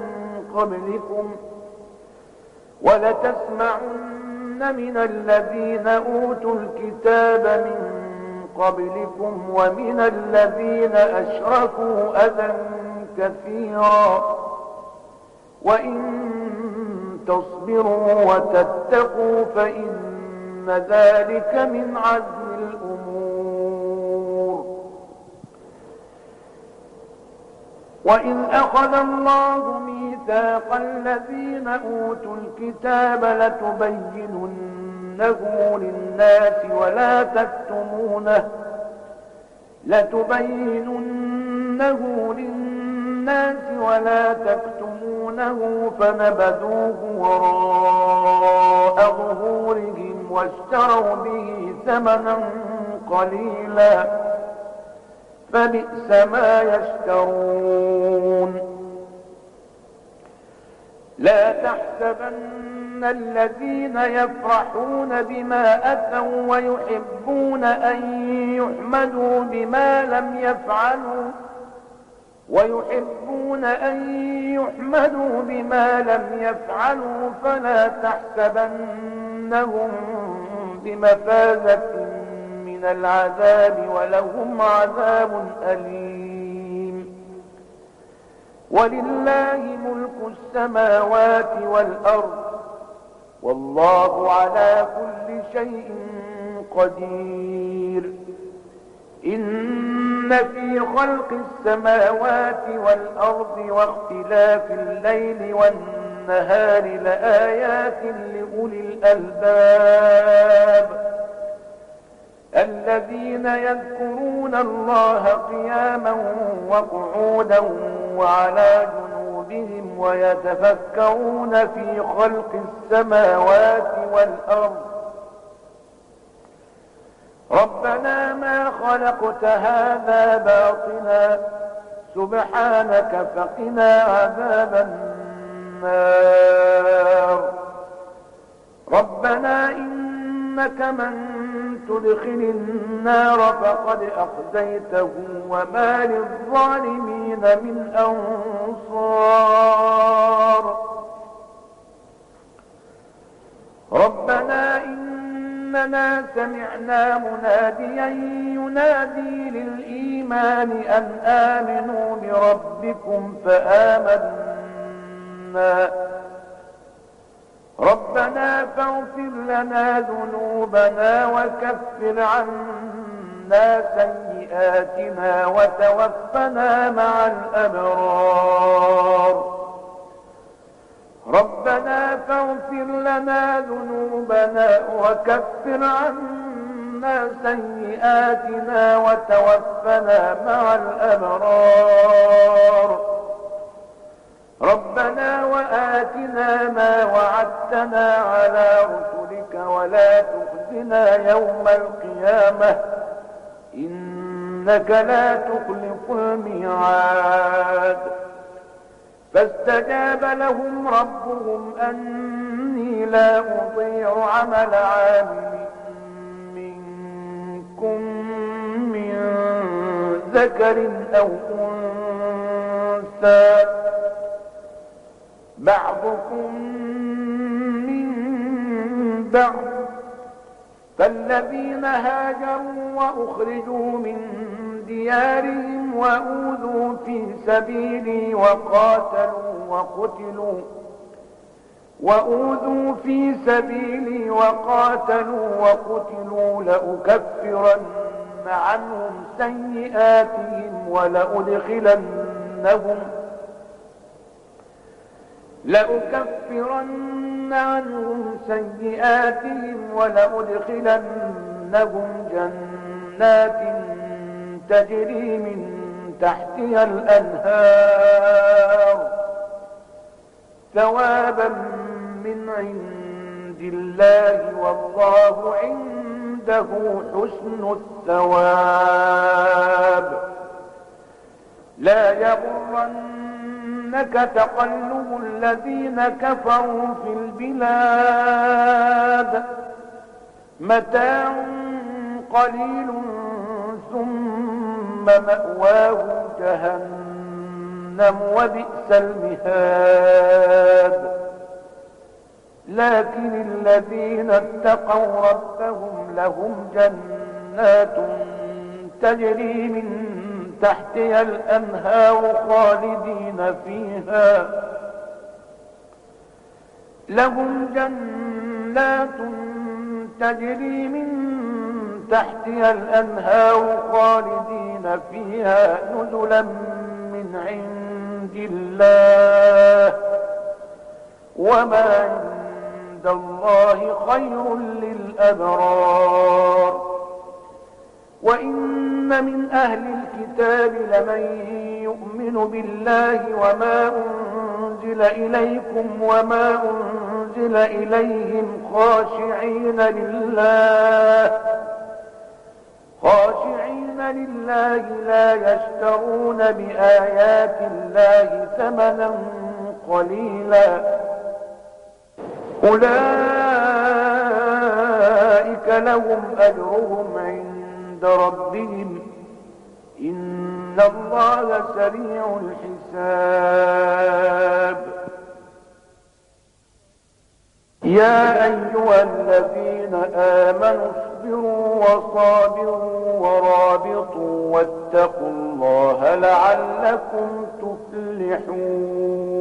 من قبلكم ومن الذين أشركوا أذى كثيرا وإن تصبروا وتتقوا فإن ذلك من عزم الأمور وإذ أخذ الله ميثاق الذين أوتوا الكتاب لتبيننه للناس ولا تكتمونه فنبذوه وراء ظهورهم واشتروا به ثمنا قليلا فبئس ما يشترون لا تحسبن الذين يفرحون بما أتوا ويحبون أن يحمدوا بما لم يفعلوا فلا تحسبنهم بمفازة من العذاب ولهم عذاب أليم ولله ملك السماوات والأرض والله على كل شيء قدير إن في خلق السماوات والأرض واختلاف الليل والنهار لآيات لأولي الألباب الذين يذكرون الله قياما وقعودا وعلى جنوبهم ويتفكرون في خلق السماوات والأرض ربنا ما خلقت هذا باطلا سبحانك فقنا عذاب النار ربنا إنك من تدخل النار فقد أخزيته وما للظالمين من أنصار ربنا إننا سمعنا مناديا ينادي للإيمان أن آمنوا بربكم فآمنا ربنا فاغفر لنا ذنوبنا وكفر عنا سيئاتنا وتوفنا مع الأبرار ربنا فاغفر لنا ذنوبنا وكفر عنا سيئاتنا وتوفنا مع الأبرار ربنا وآتنا ما وعدتنا على رسلك ولا تخزنا يوم القيامة إنك لا تخلف الميعاد فاستجاب لهم ربهم أني لا أضيع عمل عامل منكم من ذكر أو أنثى بعضكم من بعض فالذين هاجروا وأخرجوا من ديارهم وأوذوا في سبيلي وقاتلوا وقتلوا لأكفرن عنهم لأكفرن عنهم سيئاتهم ولأدخلنهم جنات تجري من تحتها الأنهار ثوابا من عند الله والله عنده حسن الثواب. لا يغرنك تقلب الذين كفروا في البلاد متاع قليل ثم مأواه جهنم وبئس المهاد. لكن الذين اتقوا ربهم لهم جنات تجري من تحتها الأنهار خالدين فيها لهم جنات تجري من تحتها الأنهار خالدين فيها نزلا من عند الله وما عند الله خير للأبرار. وإن من أهل الكتاب لمن يؤمن بالله وما أنزل إليكم وما أنزل إليهم خاشعين لله لا يشترون بآيات الله ثمنا قليلا أولئك لهم أجرهم عند ربهم إن الله سريع الحساب. يا أيها الذين آمنوا اصبروا وصابروا ورابطوا واتقوا الله لعلكم تفلحون.